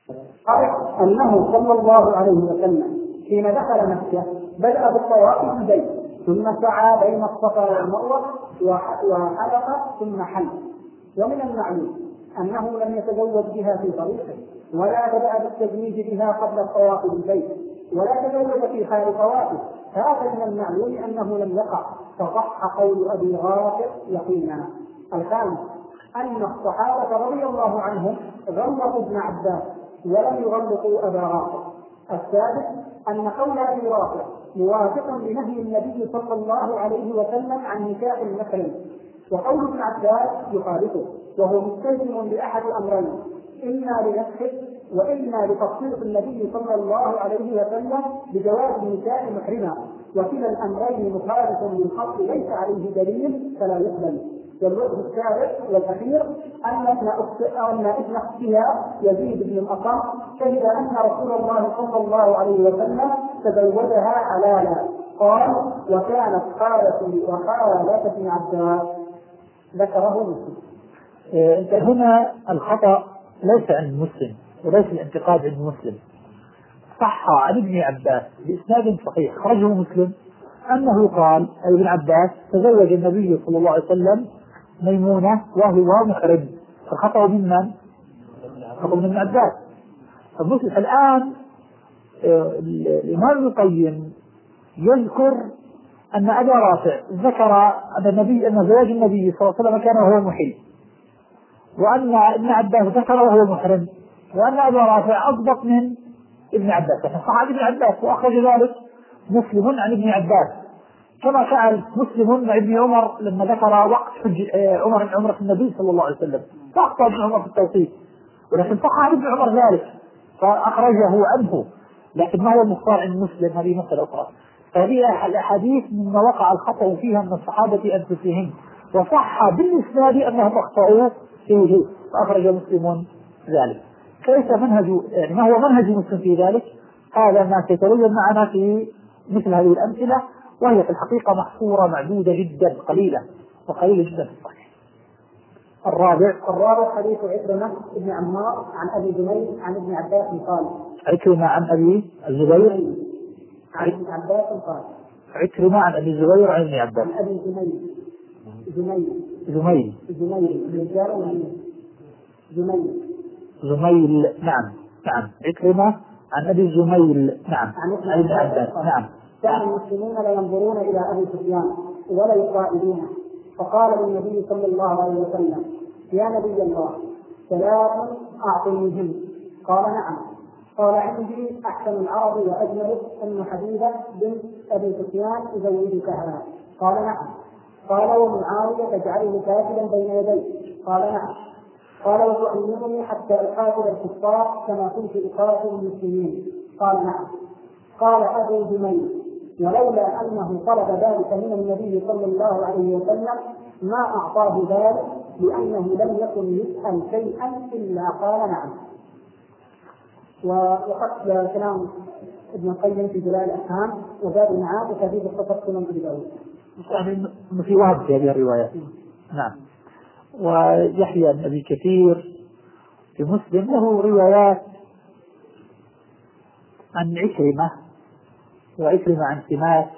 قال أنه صلى الله عليه وسلم حين دخل مكة بدأ بالطواف في البيت، ثم سعى بين الصفا والمروة وحلق ثم حل. ومن المعلوم أنه لم يتزوج بها في طريقه، ولا بدأ بالتزويج بها قبل الطواف بالبيت، ولا تزوج في حال طوافه. هذا من المعلوم أنه لم يقع، فصح قول أبي غافر يقينا. الخامس أن الصحابة رضي الله عنهم غلقوا ابن عباس ولم يغلقوا أبا غافر. السادس أن قول أبي غافر موافق لنهي النبي صلى الله عليه وسلم عن نكاح المحرم، وقول ابن عباس يخالفه، وهو مستلزم لأحد أمرين: إما لنسخه وإما لتخصيص النبي صلى الله عليه وسلم بجواز النكاح محرما، وكلا الأمرين مخالف للخط ليس عليه دليل فلا يقبل. والوجه الثالث والأخير أن ابن أختها يزيد بن الأصم شهد أن رسول الله صلى الله عليه وسلم تزوجها حلالا، قال: وكانت خالة وخالة ابن عباس. ذكره مسلم. هنا الخطأ ليس عند مسلم وليس الانتقاد عند مسلم. صح عن ابن عباس بإسناد صحيح خرجه مسلم أنه قال: أي ابن عباس تزوج النبي صلى الله عليه وسلم ميمونة وهو محرم. فالخطأ من خطأ من ابن عباس. الآن الإمام ابن القيم يذكر أن أبا رافع ذكر أن زواج النبي صلى الله عليه وسلم كان وهو محل، وأن ابن عباس ذكر وهو محرم، وأن أبا رافع أضبط من ابن عباس. فصح ابن عباس وأخرج ذلك مسلم عن ابن عباس، كما فعل مسلم مع ابن عمر لما ذكر وقت عمر النبي صلى الله عليه وسلم، فأخطأ ابن عمر في التوقيت، ولكن صح عن ابن عمر ذلك فأخرجه عنه. لكن ما هو المختار عند مسلم هذه مسألة أخرى. فهذه الأحاديث مما وقع الخطأ فيها من الصحابة أنفسهم، وصح بالإسناد أنهم أخطأوا فيه فأخرج مسلم ذلك. كيف ما هو منهج مسلم في ذلك؟ هذا ما سيتبين معنا في مثل هذه الأمثلة، وهي في الحقيقة محصورة معدودة جدا قليلة جدا في الصحيح. الرابع حديث عكرمة بن عمار عن أبي زبير عن ابن عباس قال: عكرمة عن أبي الزبير عن ابن عباس قال: عكرمة عن أبي الزبير عن ابن عباس عن أبي زميل. نعم عكرمة عن أبي زميل. نعم عن ابن عباس. نعم. كان المسلمون لا ينظرون إلى أبي سفيان ولا يقائدونه، فقال للنبي صلى الله عليه وسلم: يا نبي الله، ثلاث أعطينيهن. قال: نعم. قال: عندي أحسن العرب وأجمل أم حبيبة بنت أبي سفيان أزوجكها. قال: نعم. قال: ومعاوية تجعله كاتبا بين يديك. قال: نعم. قال: وتؤمنني حتى أقاتل الكفار كما كنت أقاتل المسلمين. قال: نعم. قال أبو جميل: ولولا أنه طلب ذلك من النبي صلى الله عليه وسلم ما أعطاه ذلك، لأنه لم يكن يسأل شيئا إلا قال: نعم. وقد كلام ابن القيم في جلاء الأفهام وزاد المعاد وتهذيب القصص سنن أبي داود. يعني في وهب في هذه الروايات. نعم. ويحيى بن أبي كثير في مسلم له روايات عن عكرمة، وعكرمة عن سماك،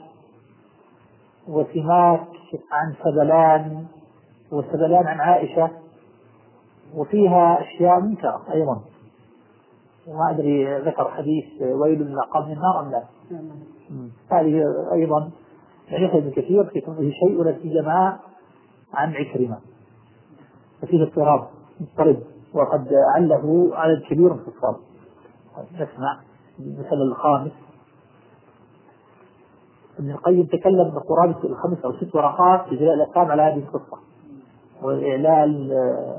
وسماك عن سبلان، وسبلان عن عائشة، وفيها أشياء منكرة أيضا. وما أدري ذكر حديث ويل للعقاب من النار أم لا. هذه أيضا يحيى بن كثير في كونه شيء ولا في جماعة عن عكرمة، ففيه اضطراب وقد عله عدد كبير في الصالح. نسمع المثل الخامس. ابن القيم تكلم بقرابة 5 أو 6 ورقات في جلاء الأفهام على هذه القصة والإعلال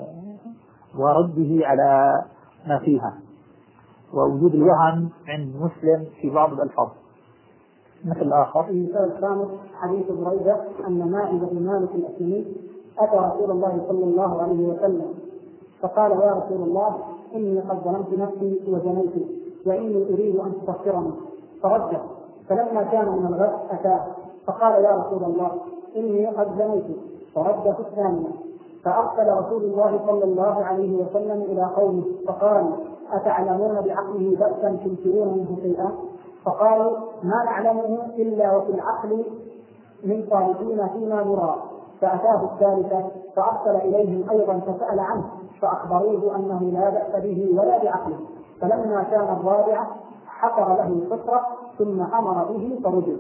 ورده على ما فيها، ووجود الوهم عند مسلم في بعض الألفاظ. مثل الآخر المثال الخامس حديث بريدة أن ماعز بن مالك الأسلمي أتى رسول الله صلى الله عليه وسلم فقال: يا رسول الله، إني قد ظلمت نفسي وزنيت، وإني أريد أن تغفرني. فرد، فلما كان من الغد أتاه فقال: يا رسول الله، إني قد زنيت. فرد في الثانية، فأرسل رسول الله صلى الله عليه وسلم إلى قومه فقال: أتعلمون بعقله بأسا تنكرون منه شيئا؟ فقالوا ما نعلمه إلا وفي العقل من صالحين فيما نرى. فأتاه الثالثة فأرسل إليهم أيضا فسأل عنه فأخبروه أنه لا بأس به ولا بعقله. فلما كان الرابعة حفر له الحفرة ثم أمر به فرجل.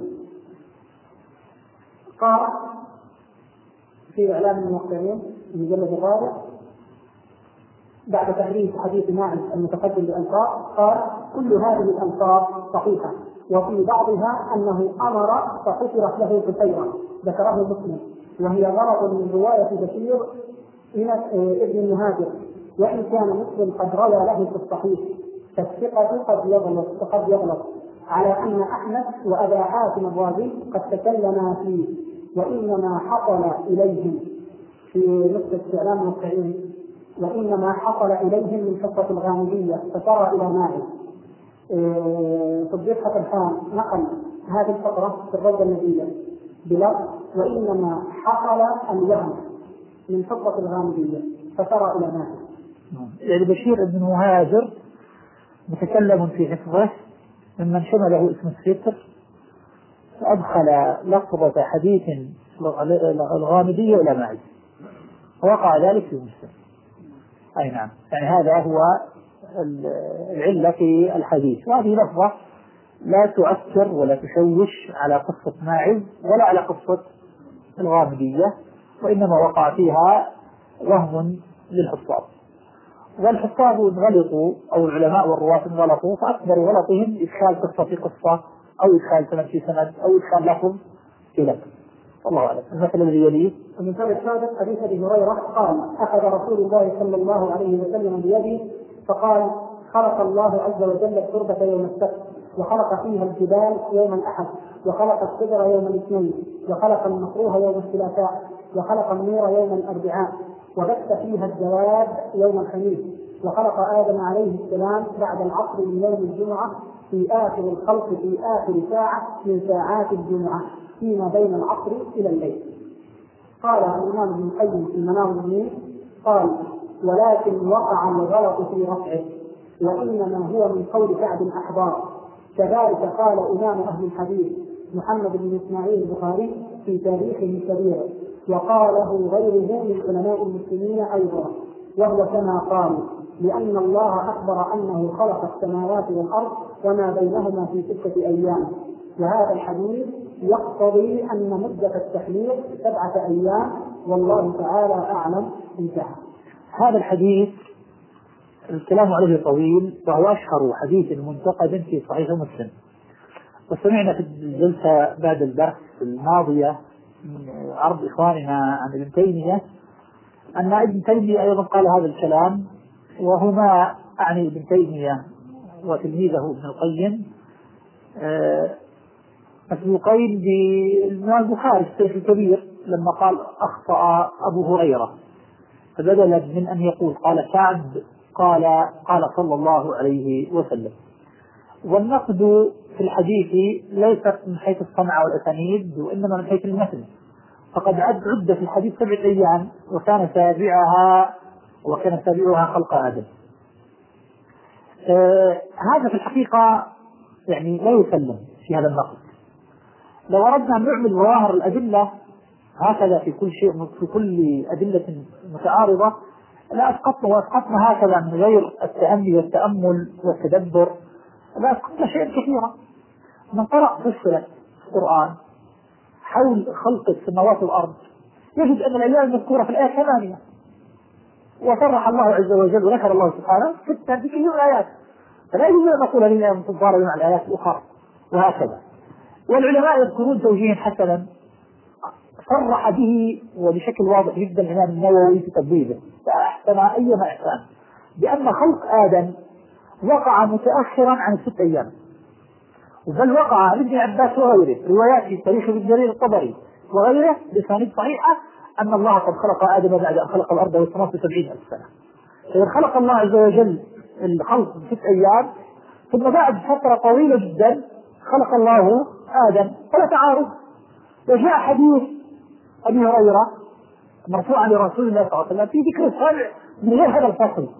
قال في إعلام الموقعين المجلد الرابع بعد تحريف حديث ماعز المتقدم بالأنصار قال كل هذه الأنصار صحيحة، وفي بعضها أنه أمر فحفرت له حفيرة ذكره مسلم، وهي غرض من رواية بشير ابن المهاجر، وإن كان مسلم قد روى له في الصحيح فالثقة قد يغلط على أن أحمد وأبا حاتم الرازي قد تكلما فيه، وإنما حصل إليهم في نقطة إعلام الموقعين وإنما حصل إليهم من حصة الغامدية فسار إلى ماعز. صديق حسن خان نقل هذه الفقرة في الروضة النبية بلفظ وإنما حصل الوهم من حصة الغامدية فسار إلى ماعز. يعني بشير ابن مهاجر متكلم في حفظه ممن شمله اسم الستر، فأدخل لفظة حديث الغامدية إلى ماعز، ووقع ذلك في مسلم. أي نعم، يعني هذا هو العلة في الحديث، وهذه لفظة لا تؤثر ولا تشوش على قصة ماعز ولا على قصة الغامدية، وإنما وقع فيها وهم للحفاظ، والحفاظ انغلطوا أو العلماء والرواة انغلطوا، فأكبر غلطهم إدخال قصة في قصة أو إدخال سند في سند أو إدخال لفظ في لفظ. الله أعلم. المثل الذي يليه المثال السادس حديث أبي هريرة قال أخذ رسول الله صلى الله عليه وسلم بيدي فقال خلق الله عز وجل التربة يوم السبت، وخلق فيها الجبال يوم الأحد، وخلق الشجر يوم الاثنين، وخلق المكروه يوم الثلاثاء، وخلق النور يوم الأربعاء، وبث فيها الدواب يوم الخميس، وخلق آدم عليه السلام بعد العصر من يوم الجمعة في آخر الخلق في آخر ساعة من ساعات الجمعة فيما بين العصر إلى الليل. قال الإمام ابن القيم في منار المنير قال ولكن وقع الغلط في رفعه وإنما هو من قول كعب الأحبار. كذلك قال إمام أهل الحديث محمد بن إسماعيل البخاري في تاريخه الكبير، وقاله غيره من علماء المسلمين أيضا، وهو كما قال لأن الله أخبر أنه خلق السماوات والأرض وما بينهما في 6 أيام، وهذا الحديث يقتضي أن مدة التخليق 7 أيام، والله تعالى أعلم. انتهى. هذا الحديث الكلام عليه طويل، وهو أشهر حديث منتقد في صحيح مسلم. وسمعنا في الجلسة بعد الدرس الماضية من عرض إخواننا عن ابن تيمية أن ابن تيمية أيضا قال هذا الكلام، وهما أعني ابن تيمية وتلميذه ابن القيم مسبوقين بالإمام البخاري في التاريخ الكبير لما قال أخطأ أبو هريرة، فبدلا من أن يقول قال كعب قال صلى الله عليه وسلم. والنقد في الحديث ليست من حيث الصنعة والأسانيد وإنما من حيث المثل، فقد عد في الحديث 7 أيام وكان سابعها خلق آدم. هذا في الحقيقة يعني لا يسلم في هذا النقد. لو أردنا أن نعمل ظواهر الأدلة هكذا في كل شيء في كل أدلة متعارضة وأسقطنا هكذا من غير التأمل والتأمل والتدبر، لا أسقطنا شيئا كثيرا. من قرأ فصلة القرآن حول خلق السماوات والأرض يجد أن الأيام المذكورة في الآية 8، وصرح الله عز وجل وذكر الله سبحانه 6 في كل الآيات، فلا يجوز أن نقول هذه الآية متضاربة مع الآيات الأخرى وهكذا. والعلماء يذكرون توجيها حسنا صرح به وبشكل واضح جدا الإمام النووي في تبويبه فأحسن أيما إحسان بأن خلق آدم وقع متأخرا عن 6 أيام، بل وقع عن ابن عباس وغيره روايات في تاريخ ابن جرير الطبري وغيره بأسانيد صحيحة أن الله قد خلق آدم بعد أن خلق الأرض والسماوات 70,000 سنة. فإذا خلق الله عز وجل الخلق 6 أيام ثم بعد فترة طويلة جدا خلق الله آدم فلا تعارض. وجاء حديث أبي هريرة مرفوعا لرسول الله صلى الله عليه وسلم في ذكر السابع من غير هذا الفصل،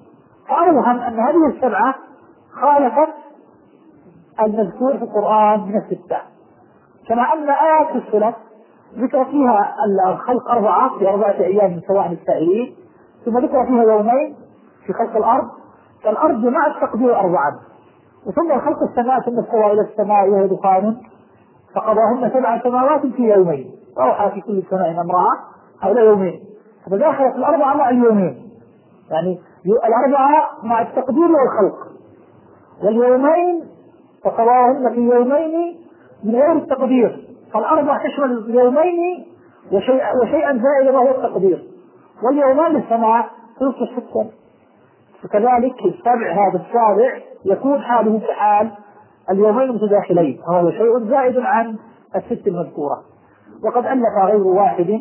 فأوهم أن هذه السبعة خالفت المذكور في القرآن من الستة، كما أن آيات في السلف ذكر فيها الخلق 4 في 4 أيام من سواء السائلين، ثم ذكر فيها يومين في خلق الأرض، فالأرض مع التقدير 4، وثم خلق السماء ثم استوى إلى السماء وهي دخان فقضاهن 7 سماوات في يومين وأوحى في كل سماء أمرها هؤلاء يومين، فداخلت 4 مع اليومين، يعني 4 مع التقدير والخلق، واليومين فقضاهن في يومين من غير التقدير، فالأربع تشمل اليومين وشيئا زائدا وهو التقدير، واليومان للسماء ثلث 6، فكذلك هذا السابع يكون حاله كحال اليومين المتداخلين، وهو شيء زائد عن الست المذكورة. وقد ألف غير واحد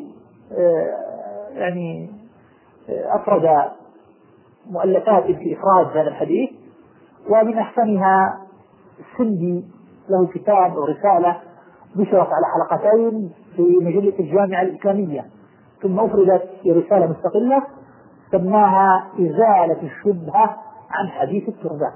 يعني أفرد مؤلفات في إفراد هذا الحديث، ومن أحسنها السندي له كتاب ورسالة نشرت على حلقتين في مجلة الجامعة الإسلامية، ثم أفردت في رسالة مستقلة سماها إزالة الشبهة عن حديث التربة.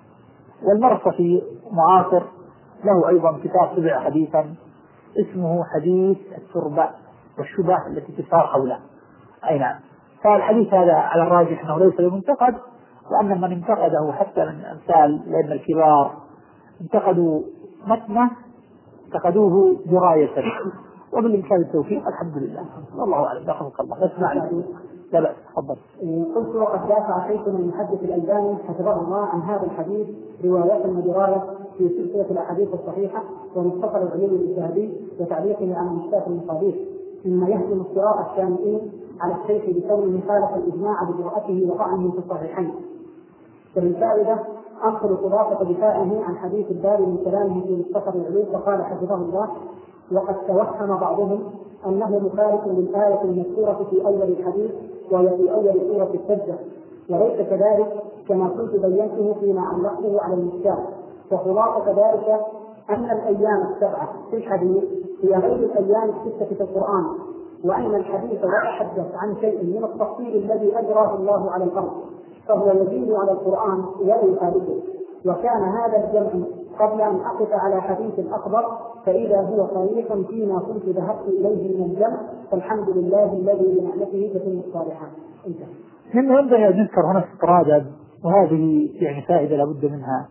والمرصفي معاصر له أيضا كتاب طبع حديثا اسمه حديث التربة والشبه التي تثار حوله. أي نعم، فالحديث هذا على الراجح أنه ليس بمنتقد، وأن من انتقده حتى من أمثال لأن الكبار انتقدوا متنه انتقدوه دراية، وبالإمكان التوفيق الحمد لله، والله أعلم. رحمك الله. اسمع لا بأس، تفضل. قلت وقد دافع شيخنا المحدث الألباني حفظه الله عن هذا الحديث رواية ودراية في سلسلة الأحاديث الصحيحة ومختصر العلوم الذهبي وتعليقه على مشكاة المصابيح، مما يهدم افتراء الشامئين على الشيخ بكونه خالف الإجماع بجرأته وطعنه في الصحيحين. فبالفائدة أنقل خلاصة دفاعه عن حديث الباب من كلامه في مختصر العلوم، فقال حفظه الله: وقد توهم بعضهم أنه مخالف للآية المذكورة في أول الحديث وهي في أول سورة السجدة، وليس كذلك كما كنت بينته فيما علقته على المشكاة. وخلاصة ذلك أن الأيام السبعة في الحديث هي غير الأيام الستة في القرآن، وأن الحديث لا يتحدث عن شيء من التفصيل الذي أجراه الله على الأرض، فهو يزيد على القرآن ولا يخالفه. وكان هذا الجمع قبل أن أقف على حديث الأخبر، فإذا هو صريح فيما كنت ذهبت إليه من الجمع، فالحمد لله الذي بنعمته تتم الصالحات. انتهى. من ينبغي أن يذكر هنا استطرادا، وهذه يعني فائدة لابد منها.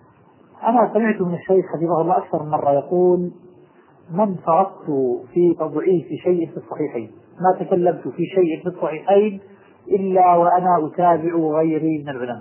أنا سمعت من الشيخ حفظه الله أكثر من مرة يقول: من فرطت في تضعيف شيء في الصحيحين، ما تكلمت في شيء في الصحيحين إلا وأنا أتابع غيري من العلماء.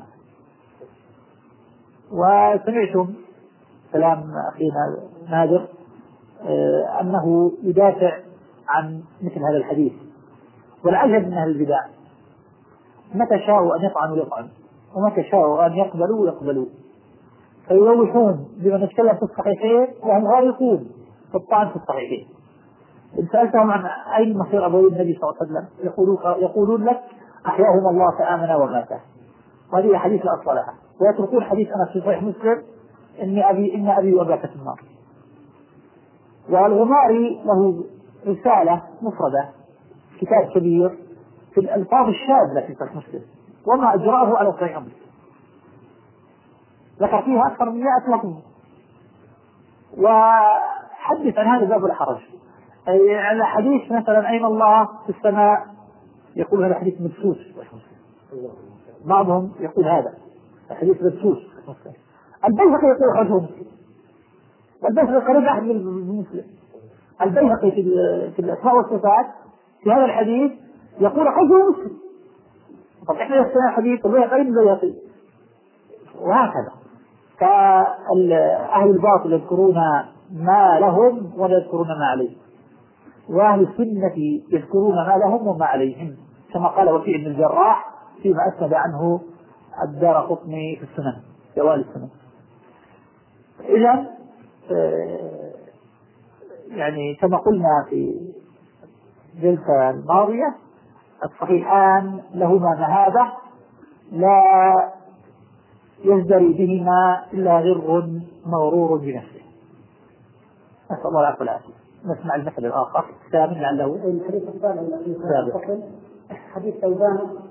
وسمعتم كلام أخينا نادر أنه يدافع عن مثل هذا الحديث. والعجب من أهل البدع متى شاءوا أن يطعنوا يطعنوا، ومتى شاءوا أن يقبلوا يقبلوا، فيروحون بمن يتكلم في الصحيحين وهم غارقون في الطعن في الصحيحين. إن سألتهم عن أين مصير أبوي النبي صلى الله عليه وسلم يقولون لك: أحياهم الله فآمنا وماتا. وهذه حديث لا أصل لها. ويتركون حديث أنس في صحيح مسلم: إن أبي وأباك في النار. والغماري له رسالة مفردة كتاب كبير في الألفاظ الشاذة في صحيح مسلم وما أجراه على صحيح مسلم، ذكر فيها أكثر من 100 لفظ. وحدث عن هذا باب الحرج. أي على حديث مثلا أين الله في السماء، يقول هذا حديث مدسوس. بعضهم يقول هذا حديث مدسوس. البيهقي يقول حجه مسلم، والبيهقي قريب أحد من مسلم. البيهقي في الأسماء والصفات في هذا الحديث يقول حجه مسلم. طب إحنا يستمع حديث البيهقي من البيهقي، وهكذا. فأهل الباطل يذكرون ما لهم ولا يذكرون ما عليهم، وأهل السنة يذكرون ما لهم وما عليهم، كما قال وكيع بن الجراح فيما أسند عنه الدارقطني في السنن جوال السنن. إذن يعني كما قلنا في الجلسة الماضية الصحيحان لهما مهابة لا يزدري بهما إلا غر مغرور بنفسه. نسأل الله العافية والعافية. نسمع المثل الآخر الثامن لعله الحديث الثاني حديث ثوبان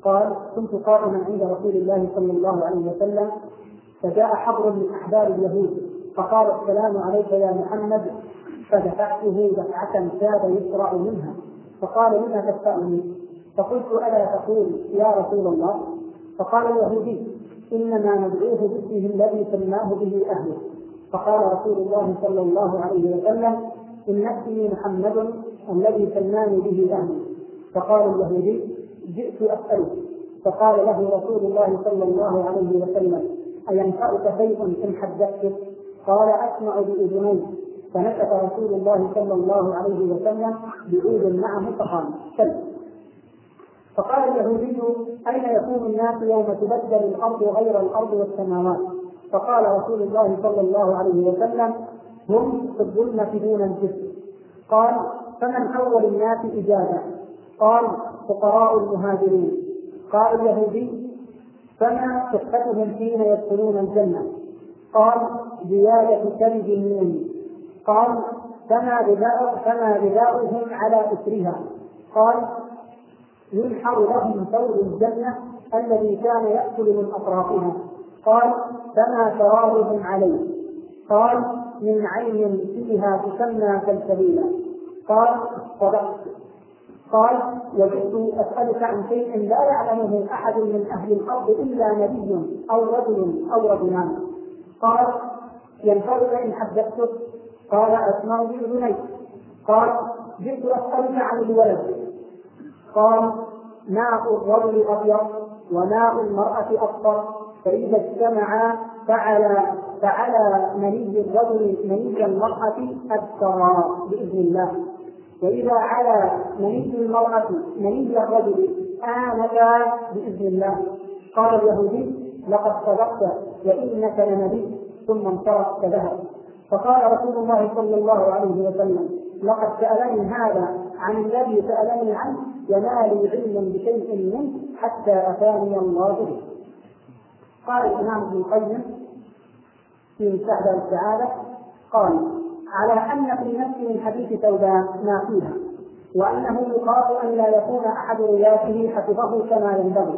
قال: كنت قائما عند رسول الله صلى الله عليه وسلم، فجاء حبر من أحبار اليهود فقال: السلام عليك يا محمد، فدفعته دفعة كاد يسرع منها، فقال: لما تدفعني؟ فقلت: ألا تقول يا رسول الله؟ فقال اليهودي: إنما ندعوه باسمه الذي سماه به أهله. فقال رسول الله صلى الله عليه وسلم: إن اسمي محمد الذي سماني به أهلي. فقال اليهودي: جئت أسألك. فقال له رسول الله صلى الله عليه وسلم: أينفعك شيء إن حدثتك؟ قال: أسمع بأذني. فنكت رسول الله صلى الله عليه وسلم بعود معه فقال: سل. فقال اليهودي: أين يكون الناس يوم تبدل الأرض غير الأرض والسماوات؟ فقال رسول الله صلى الله عليه وسلم: هم في الظلمة دون الجسم. قال: فمن أول الناس إجابة؟ قال: فقراء المهاجرين. قال اليهودي: فما صفتهم حين يدخلون الجنة؟ قال: زيادة كبد النون. قال: فما غذاؤهم على إثرها؟ قال: ينحر لهم ثوب الجنة الذي كان يأكل من أطرافها. قال: فما شرابهم عليه؟ قال: من عين فيها تسمى سلسبيلا. قال: صدقت. قال: وجئت أسألك عن شيء لا يعلمه أحد من أهل الأرض إلا نبي أو رجل أو رجلان. قال: ينفعك إن حدثتك؟ قال: أسمع بأذني. قال: جئت أسألك عن الولد. قال: ماء الرجل أبيض وماء المرأة أصفر، فإذا اجتمعا فعلى مني الرجل مني المرأة أبصرا بإذن الله، وإذا على مني المرأة مني الرجل آنتا بإذن الله. قال اليهودي: لقد صدقت وإنك لنبي. ثم انصرف فذهب. فقال رسول الله صلى الله عليه وسلم: لقد سألني هذا عن الذي سألني عنه، وما لي علم بشيء منه حتى أتاني الله به. قال الإمام ابن القيم في مستحضر السعادة: قال: على أن في النفس من حديث ثوبان ما فيها، وأنه يخاف أن لا يكون أحد رواته حفظه كما ينبغي،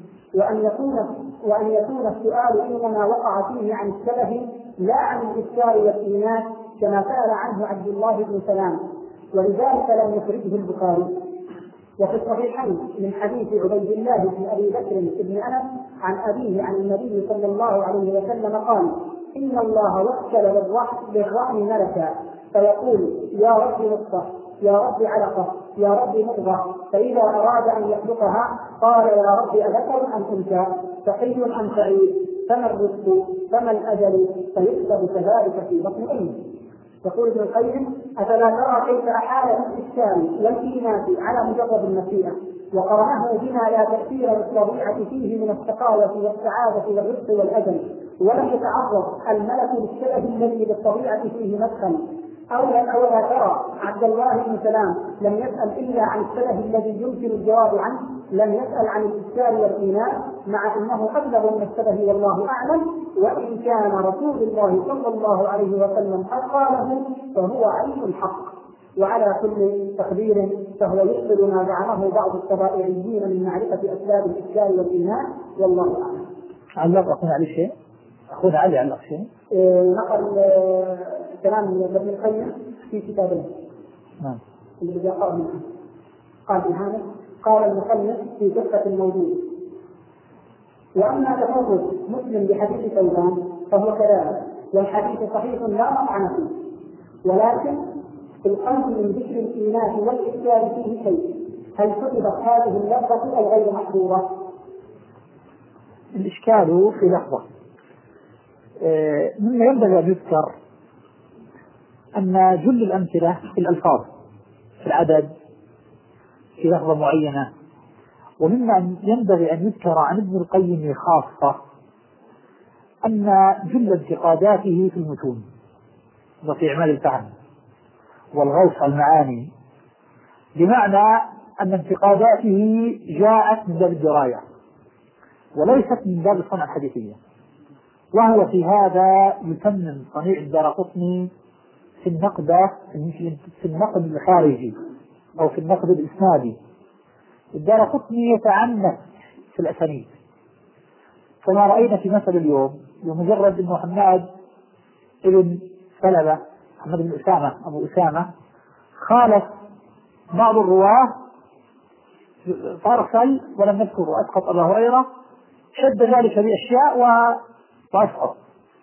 وأن يكون السؤال إنما وقع فيه عن الشبه لا عن الإشكال والإيمان، كما سأل عنه عبد الله بن سلام، ولذلك لم يخرجه البخاري. وفي الصحيحين من حديث عبيد الله بن أبي بكر بن أنس عن أبيه عن النبي صلى الله عليه وسلم قال: إن الله وكل للرحم ملكا فيقول: يا رب نطفة، يا رب علقة، يا رب مضغة، فإذا أراد أن يخلقها قال: يا رب أذكر أم أنثى، شقي أم سعيد، فما الرزق، فما الأجل، فيكتب كذلك في بطن أمه. يقول ابن القيم: أفلا ترى كيف أحال الإشكال والإيناس على مجرد المشيئة، وقرنه بما لا تأثير للطبيعة فيه من الشقاوة والسعادة والرزق والأجل، ولم يتعرض الملك للشبه الذي للطبيعة فيه مدخل. أولا ترى عبد الله بن سلام لم يسأل إلا عن الشبه الذي يمكن الجواب عنه، لم يسأل عن الإشكال والإيمان، مع أنه أبلغ من الشبه والله أعلم. وإن كان رسول الله صلى الله عليه وسلم قد قاله فهو عين الحق. وعلى كل تقدير فهو يقبل ما زعمه بعض الطبائعيين من معرفة أسباب الإشكال والإيمان، والله أعلم. علق أخونا علي شيء؟ أخونا علي علق شيء؟ نقل كلام ابن القيم في كتابه. نعم. اللي قال منه قال بهذا قال المصنف في قصة الموجود: وأما تفرد مسلم بحديث ثوبان فهو كذلك، والحديث صحيح لا مطعن فيه، ولكن في القلب من ذكر الإيمان والإشكال فيه شيء. هل كتبت هذه اللفظة أو غير محظورة؟ الإشكال في لحظة. مما ينبغي أن يذكر أن جل الأمثلة في الألفاظ، في العدد، في لحظة معينة. ومما ينبغي أن يذكر عن ابن القيم خاصة أن جل انتقاداته في المتون وفي إعمال الفهم والغوص المعاني، بمعنى أن انتقاداته جاءت من باب الدراية وليست من باب الصنعة الحديثية. وهو في هذا يسمى صنيع الدارقطني في النقد الخارجي أو في النقد الإسنادي. الدارقطني يتعنت في الأسانيد. كما رأينا في مثل اليوم بمجرد أنه حماد ابن سلمة محمد بن أسامة أبو أسامة خالف بعض الرواة فارسل ولم يذكر وأسقط أبا هريرة، شد ذلك بأشياء وأسقط،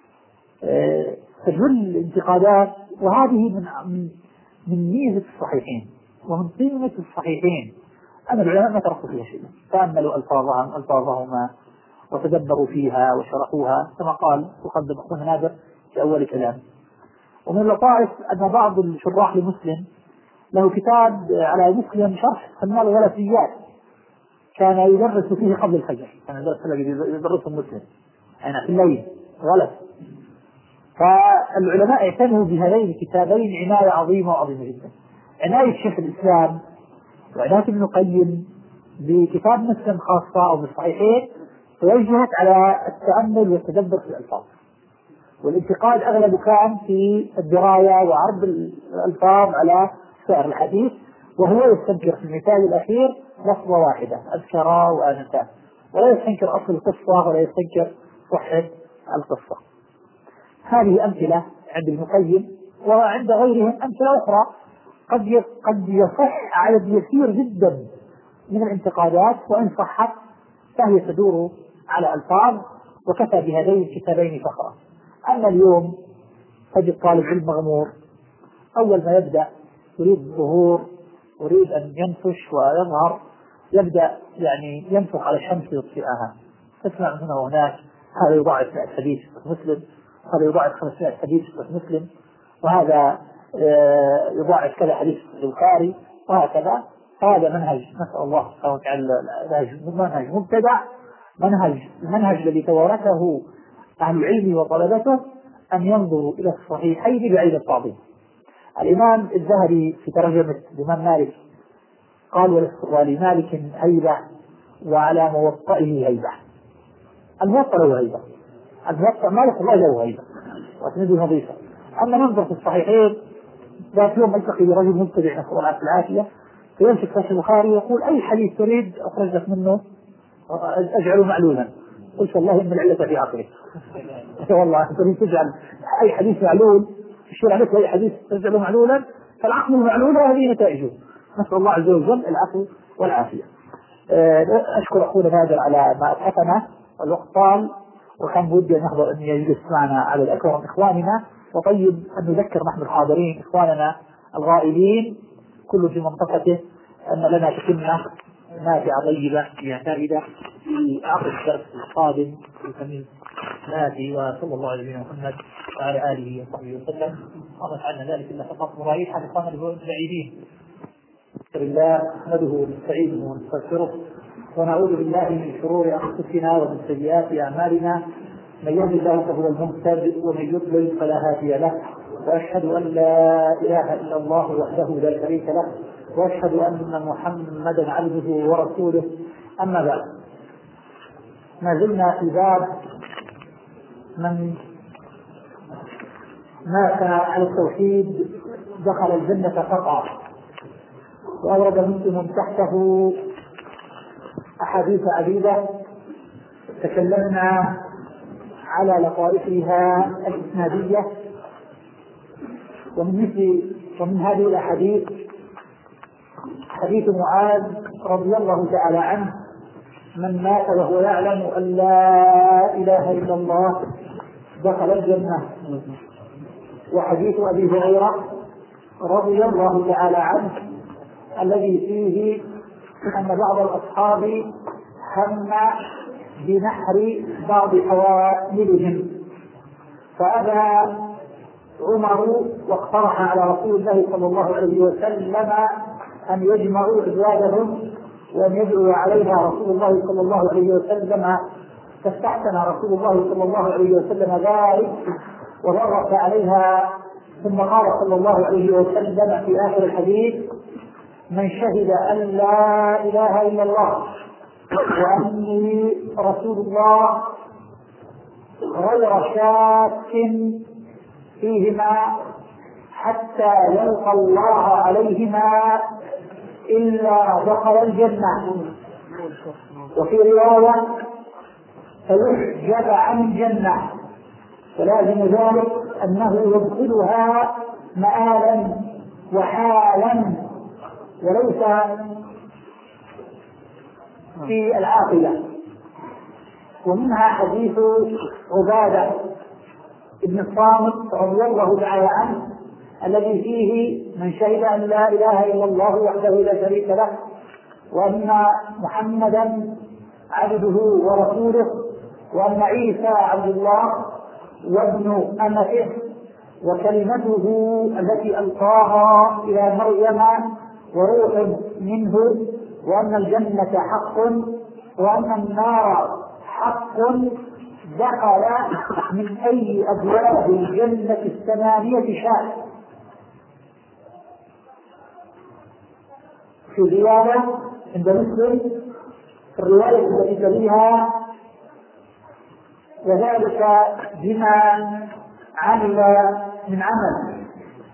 تدل الانتقادات. وهذه من ميزة الصحيحين ومن قيمة الصحيحين أن العلماء ما تركوا فيها شيء، تأملوا ألفاظهما وتدبروا فيها وشرحوها كما قال يقدم أخونا نادر في أول كلام. ومن اللطائف أن بعض الشراح لمسلم له كتاب على مسلم شرح سماه الغلفيات، كان يدرس فيه قبل الفجر، كان يدرسه مسلم يعني في الليل غلف. فالعلماء اعتنوا بهذين الكتابين عناية عظيمة وعظيمة جدا، عناية شيخ الإسلام وعناية ابن القيم بكتاب مسلم خاصة أو بالصحيحين توجهت على التأمل والتدبر في الألفاظ، والانتقاد أغلب كان في الدراية وعرض الألفاظ على سائر الحديث، وهو يستنكر في المثال الأخير لفظة واحدة أذكر وأنثى، ولا يستنكر أصل القصة ولا يستنكر صحة القصة. هذه أمثلة عند ابن القيم، وعند غيرهم أمثلة أخرى قد يصح عدد يسير جدا من الانتقادات، وإن صحت فهي تدور على ألفاظ، وكفى بهذين الكتابين فقرة. أما اليوم تجد طالب علم مغمور أول ما يبدأ يريد الظهور، يريد أن ينفش ويظهر، يبدأ يعني ينفخ على الشمس يطفئها، تسمع هنا وهناك هذا يضاعف 100 حديث في مسلم، هذا يضاعف 500 حديث في مسلم، وهذا يضاعف كذا حديث في البخاري، وهكذا. هذا منهج نسأل الله سبحانه وتعالى منهج مبتدع، المنهج الذي توارثه أهل العلم وطلبته أن ينظروا إلى الصحيحين بعين التعظيم. الإمام الذهبي في ترجمة الإمام مالك قال: ولمالك هيبة وعلى موطئه هيبة. الموطئ له هيبة، الموطئ مالك الله له هيبة وأسنده نظيفة. أما ننظر في الصحيحين، ذات يوم ألتقي برجل مبتدع نسأل الله العافية فيمسك صحيح البخاري يقول: أي حديث تريد أخرج لك منه أجعله معلولا. قلت: والله إن العلة في عقلك. والله تريد تجعل أي حديث معلول تشير عليك أي حديث تجعله معلولا، فالعقل المعلول وهذه نتائجه. نسأل الله عز وجل العفو والعافية. أشكر أخونا نادر على ما أتحفنا، الوقت طال وكان بودي أن يحضر أن يجلس معنا على الأكبر من إخواننا، وطيب أن نذكر نحن الحاضرين إخواننا الغائبين كل في منطقته أن لنا تكلمة نافعة طيبة فيها فائدة في عقد الدرس القادم بتمييز نادي. وصلى الله على نبينا محمد وعلى آله وصحبه وسلم. وما فعلنا ذلك إلا فقط مرايح عن إخواننا البعيدين. بالله نحمده ونستعينه ونستغفره ونعوذ بالله من شرور أنفسنا ومن سيئات أعمالنا، من يهد الله فهو المهتد ومن يضلل فلا هادي له، وأشهد أن لا إله إلا الله وحده لا شريك له، وأشهد أن محمدا عبده ورسوله. أما بعد، ما زلنا في باب من مات على التوحيد دخل الجنة قطعا، وأورد مسلم تحته أحاديث عديدة تكلمنا على لطائفها الإسنادية. ومن هذه الأحاديث حديث معاذ رضي الله تعالى عنه: من مات وهو يعلم أن لا إله إلا الله دخل الجنة. وحديث أبي هريرة رضي الله تعالى عنه الذي فيه أن بعض الأصحاب هم بنحر بعض حواملهم فأبى عمر واقترح على رسول الله صلى الله عليه وسلم أن يجمعوا أزواجهم وأن يدعو عليها رسول الله صلى الله عليه وسلم، فاستحسن رسول الله صلى الله عليه وسلم ذلك وبرك عليها. ثم قال صلى الله عليه وسلم في آخر الحديث: من شهد أن لا إله إلا الله وأني رسول الله غير شاك فيهما حتى يلقى الله عليهما إلا دخل الجنة. وفي رواية فيحجب عن الجنة، ولازم ذلك أنه يدخلها مآلا وحالا وليس في العاقلة. ومنها حديث عبادة ابن الصامت رضي الله تعالى عنه الذي فيه من شهد أن لا إله إلا الله وحده لا شريك له وأن محمدا عبده ورسوله وأن عيسى عبد الله وابن أمته وكلمته التي ألقاها إلى مريم وروح منه، وأن الجنة حق وأن النار حق، دخل من أي أبواب الجنة الثمانية شاء. في زيادة عند مسلم في الرواية التي تليها وذلك بما عمل من عمل.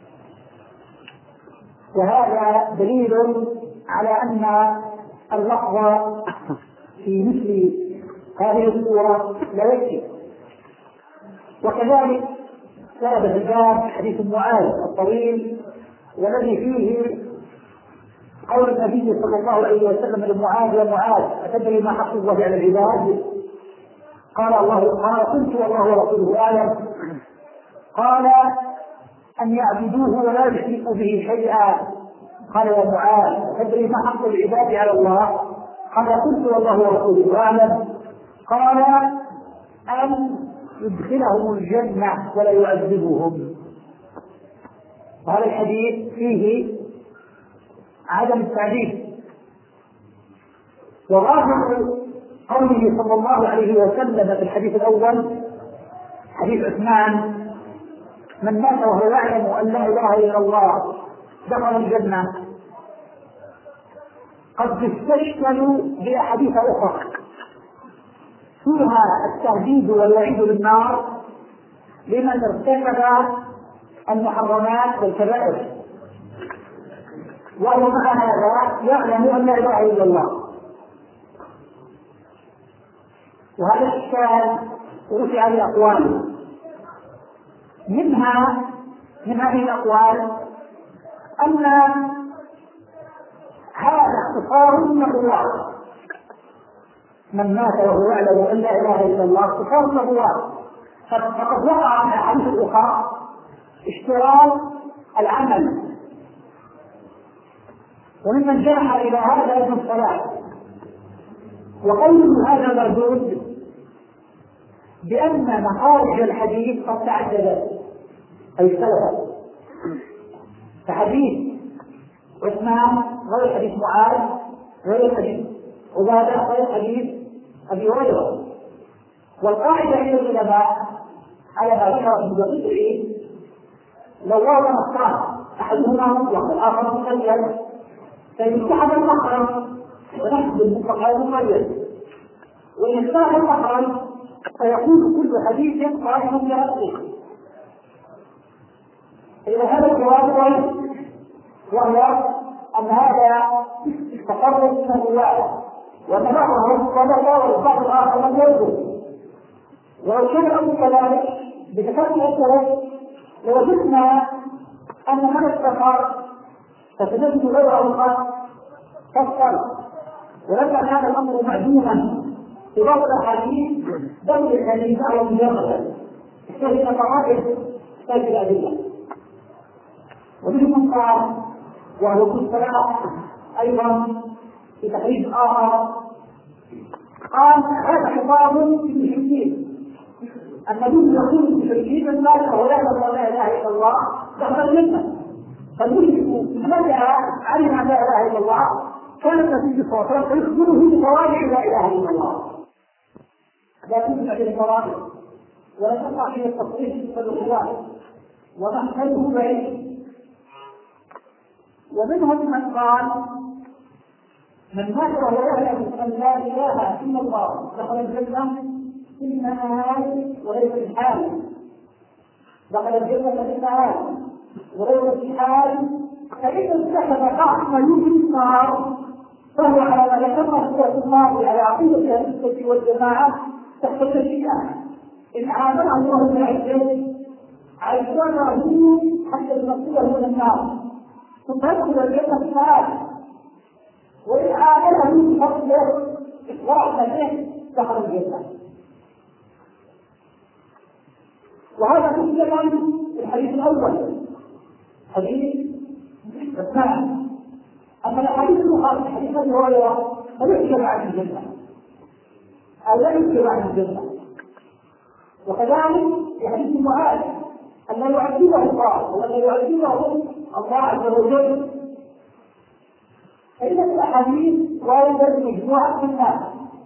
وهذا دليل على أن اللفظ في مثل هذه الصورة لا يكفي. وكذلك ورد في الباب حديث معاذ الطويل والذي فيه قول النبي صلى الله عليه وسلم لمعاذ: يا معاذ أتدري ما حق الله على العباد؟ قال قلت والله ورسوله أعلم. قال: أن يعبدوه ولا يشركوا به شيئا. قال: يا معاذ أتدري ما حق العباد على الله؟ قال: قلت والله ورسوله أعلم. قال: أن يدخلهم الجنة ولا يعذبهم. وهذا الحديث فيه عدم التعذيب. وظاهر قوله صلى الله عليه وسلم في الحديث الأول حديث عثمان: من مات وهو يعلم أن لا إله إلا الله دخل الجنة، قد استشكلوا بأحاديث أخرى فيها التهديد والوعيد بالنار لمن ارتكب المحرمات والكبائر، وهو مع هذا يعلم أن لا إله إلا الله. وهذا الإشكال رفع لأقوال، من هذه الأقوال أن هذا اختصار من الرواة، من مات وهو يعلم أن لا إله إلا الله اختصار من الرواة. فقد وقع في الحديث الأخرى اشتراط العمل، وممن جاء إلى هذا ابن الصلاة. وقوله هذا مردود بأن مخارج الحديث قد تعددت أي اختلفت. فحديث عثمان غير حديث معاذ غير حديث عبادة غير حديث أبي هريرة. والقاعدة عند العلماء على ما ذكر ابن دقيق العيد: لو ورد نصان أحدهما مطلق والآخر مقيد فإن اتحد المخرج ونحن المطلق المقيد، وإن اختلف المخرج فيكون كل حديث قائما بنفسه. إذا هذا الجواب وهو أن هذا تقرب من الرواية، وأن بعضهم وضع والبعض الآخر لم يوجد. ولو كان الأمر كذلك بتكلم الثلاث لوجدنا أن من استقر فتجد غير أوقات تفصل. ولما كان الأمر معدوما في بعض الأحاديث دور الحديث أو مجرد استهدف فرائض استهدف الأدلة. ومنهم قال وهو ابن الصلاة أيضا في تحريف آخر قال: هذا خطاب في المشركين، النبي يقول المشركين: الناس ولا لا اله الا الله دخل الجنه. فالمشرك متى علم ان لا اله الا الله كان النبي صلى الله عليه وسلم يخبره بفوائد لا اله الا الله، لا تنفع للفرائض ولا تقع في التصريح في الروايه ومحمله بعيد. ومنهم من قال: من مات وهو يعلم ان لا اله الا الله دخل الجنه إنها وليس الحال، دخل الجنة إنها وليس الحال. فإذا اتخذ قائما يوجد النار فهو على ما ذكرنا في الدرس الماضي على عقيدة أهل السنة والجماعة تحت المشيئة. إن عامله الله بالعزة عزمه حتى ينقذه من النار ثم يدخل الجنة الثالث، وإن عامله بفضله ورحمته دخل الجنة. وهذا مسلم في الحديث الأول حديث الثاني. أما الحديث الآخر حديث أبي هريرة فيحجب عن الجنة أو لا يحجب عن الجنة. وكذلك في حديث معاذ أن يعذبه الله وأن يعذبه الله عز وجل. فإن الأحاديث واردة مجموعة من الناس،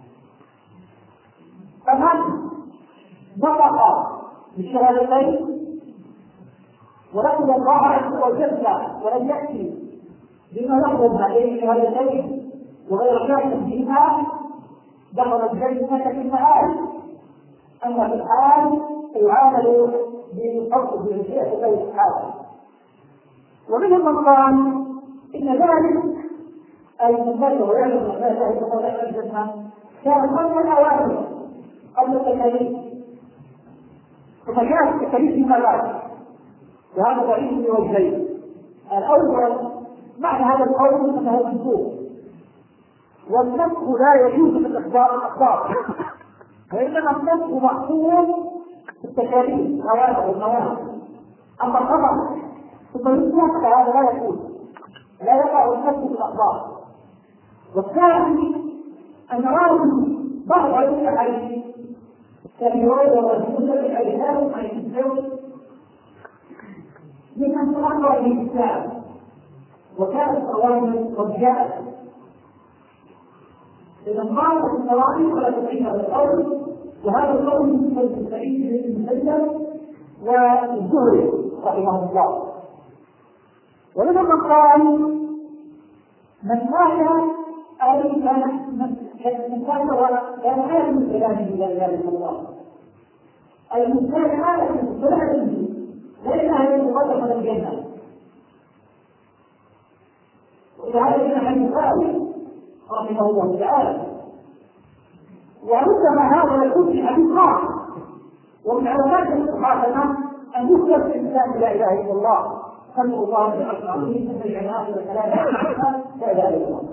فمن نطق بالشهادتين ولكن الله عز وجل ولم يأتي بما يخرج عليه الشهادتين وغير شاك فيها دخل الجنة في المآل. أما في الحال يعامل بالفرق بالمشيئة غير الحال. ومنهم من قال إن ذلك أي من ذلك ويعلم أن ذلك يقول الجنة كان قبل الأوامر قبل التكاليف، ثم جاءت التكاليف فيما بعد، وهذا ضعيف من وجهين. الأول معنى هذا القول أنه منسوخ، والنسخ لا يجوز في الأخبار وإنما النسخ محصور في التكاليف الأوامر والنواهي. أما الخبر ثم ينسخ فهذا لا يكون، لا يقع النسخ في الأخبار. والثاني أن راوي بعض الأحاديث كان يروي الرسول الأجهال عن الزوج ممن تأخر الإسلام وكانت الأوامر قد جاءت. إذا انضبطت النواهي فلا تطيع القول، وهذا القول من سعيد بن مسلم والزهري رحمه الله. ولمن قال من مات من كان عالم الكلام لا اله الا الله، اي من كان عالم بلده لا اله الا الله من الجنه. وهذا ابن البخاري رحمه الله تعالى. وربما هذا يكون في حديث خاص، ومن علامات الاستحاضه ان يذكر في الانسان لا اله الا الله صلى الله عليه وسلم في العنايه والكلام لا اله الا الله.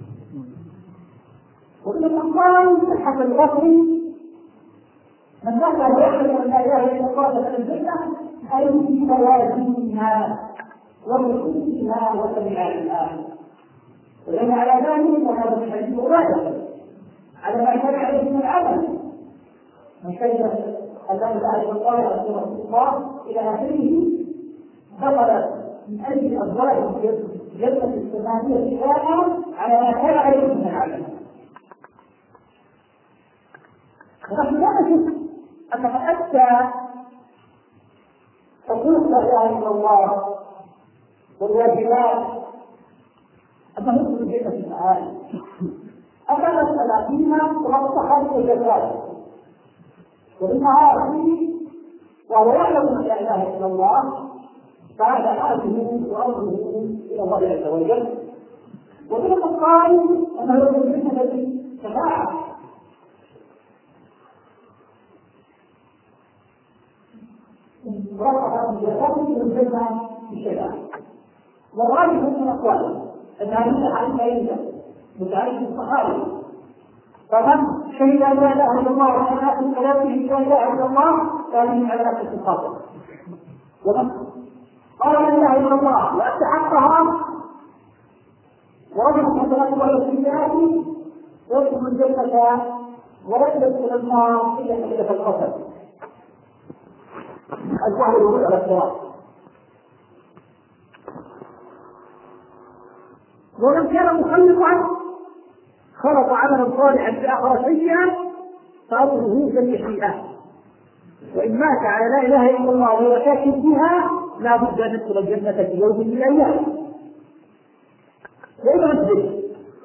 ومن الأقوال الحسن البصري من دخل يعلم أن لا إله إلا الله دخل الجنة أي في موازينها ورسولها وتبعاتها. ولأن على ذلك وهذا الحديث واجب على ما كان عليه من العمل من شهد أن لا إله إلا الله ورسول الله إلى آخره دخل من أجل أزواج جنة الثمانية شاء على ما كان عليه من العمل. ونحن لا نجد أن من أتى حقوق لا إله إلا الله والواجبات أنه يدخل الجنة في المعاني. أما مسألة فيما توضحت الجزاء والمعاصي وهو يعلم أن لا إله إلا الله فهذا حاله وأمره إلى الله عز وجل. ومن القائل أنه يدخل الجنة بالشفاعة. والراجح من الأقوال أن هذه الأحاديث عندنا متعلقة بالصحابة. فمن شهد أن لا إله إلا الله وحسنات من كلامه لا إله إلا الله فهذه من علامات الصحابة. ومن قال لا إله إلا الله واستحقها ورجل حسنات والسيئات يدخل الجنة ولا يدخل النار إلا في القتل. الجهل يدل على الصراط. ومن كان مخلطا خلط عملا صالحا بآخر سيئا فأمره كالمشيئة، وإن مات على لا إله إلا الله وهو شاك بها لا بد أن يدخل الجنة في يوم من الأيام. ويمثل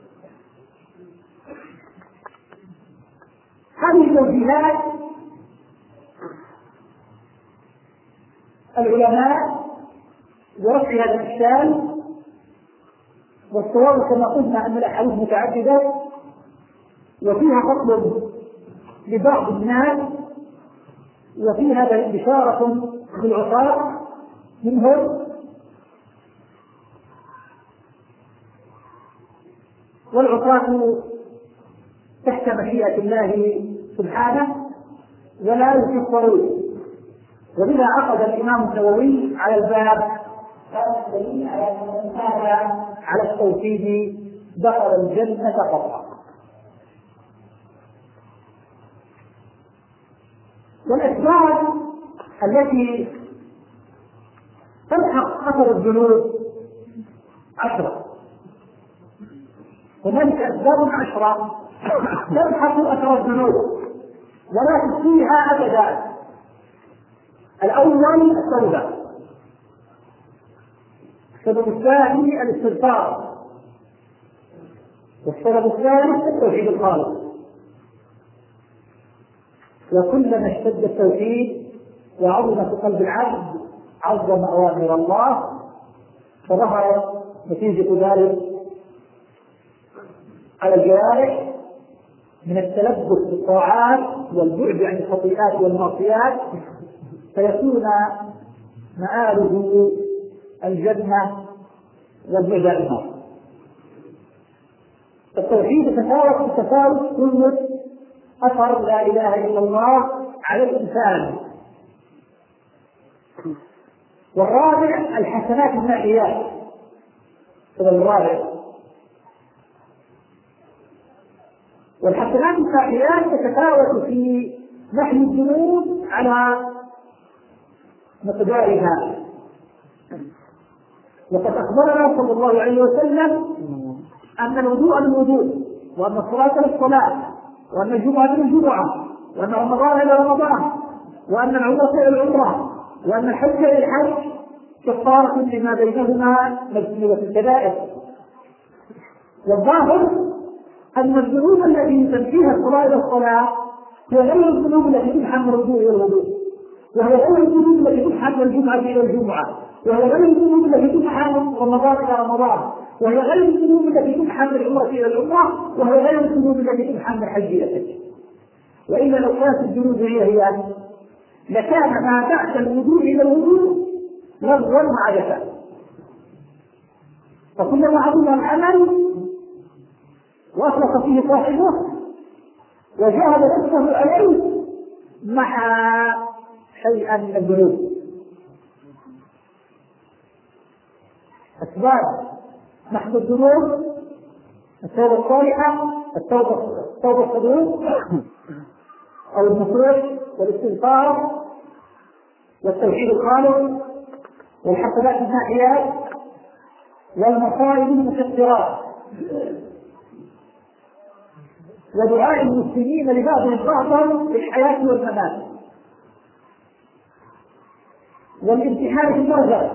هذه التوجيهات العلماء برفع هذا الإشكال والصواب كما قلنا أن الأحاديث متعددة وفيها فضل لبعض الناس، وفيها بشارة بالعصاة منهم، والعصاة تحت مشيئة الله سبحانه ولا يكفرون. ولذا عقد الإمام النووي على الباب على التوحيد دخل الجنة قطعا. والأسباب التي تلحق أثر الذنوب 10. هناك أسباب 10 تلحق أثر الذنوب ولا تحصيها أبدا. الأول التوبة، السبب الثاني الاستغفار، والسبب الثالث التوحيد الخالص. وكلما اشتد التوحيد وعظم في قلب العبد عظم أوامر الله، فظهر نتيجة ذلك على الجوارح من التلبس بالطاعات والبعد عن الخطيئات والمعصيات، فيكون مآله الجنة والبعد عن النار. التوحيد تفاوت كل أثر لا إله إلا الله على الإنسان. والرابع الحسنات الناحيات، هذا الرابع. والحسنات الناحيات تتفاوت في نحو الذنوب على مقدارها. وقد أخبرنا صلى الله عليه وسلم أن الوضوء للوضوء، وأن الصلاة للصلاة، وأن الجمعة للجمعة، وأن رمضان إلى رمضان، وأن العمرة إلى العمرة، وأن الحج إلى الحج كفارة لما بينهما مجتنبة الكبائر. والظاهر أن الذنوب التي تنفيها الصلاة إلى الصلاة هي غير الذنوب التي تنحى من الوضوء إلى الوضوء، وهي غير الذنوب التي تنحى من الجمعة إلى الجمعة، وهي غير الذنوب التي تنحى من رمضان إلى رمضان، وهي غير الذنوب التي تنحى من العمرة إلى العمرة، وهي غير الذنوب التي تنحى من الحج إلى الحج. وإلا لو كانت الذنوب هي لكان ما بعد الوضوء إلى الوضوء لغوا وعبثا. فكلما عظم العمل وأطلق فيه صاحبه وجاهد نفسه عليه محى شيئا من الذنوب. أسباب محو الذنوب: التوبة الصالحة، التوبة الصدوق أو النصوح، والاستغفار، والتوحيد الخالص، والحسنات الناحيات، والمصائب المكفرات، ودعاء المسلمين لبعضهم بعضا في الحياة والممات، والامتحان في البرزخ.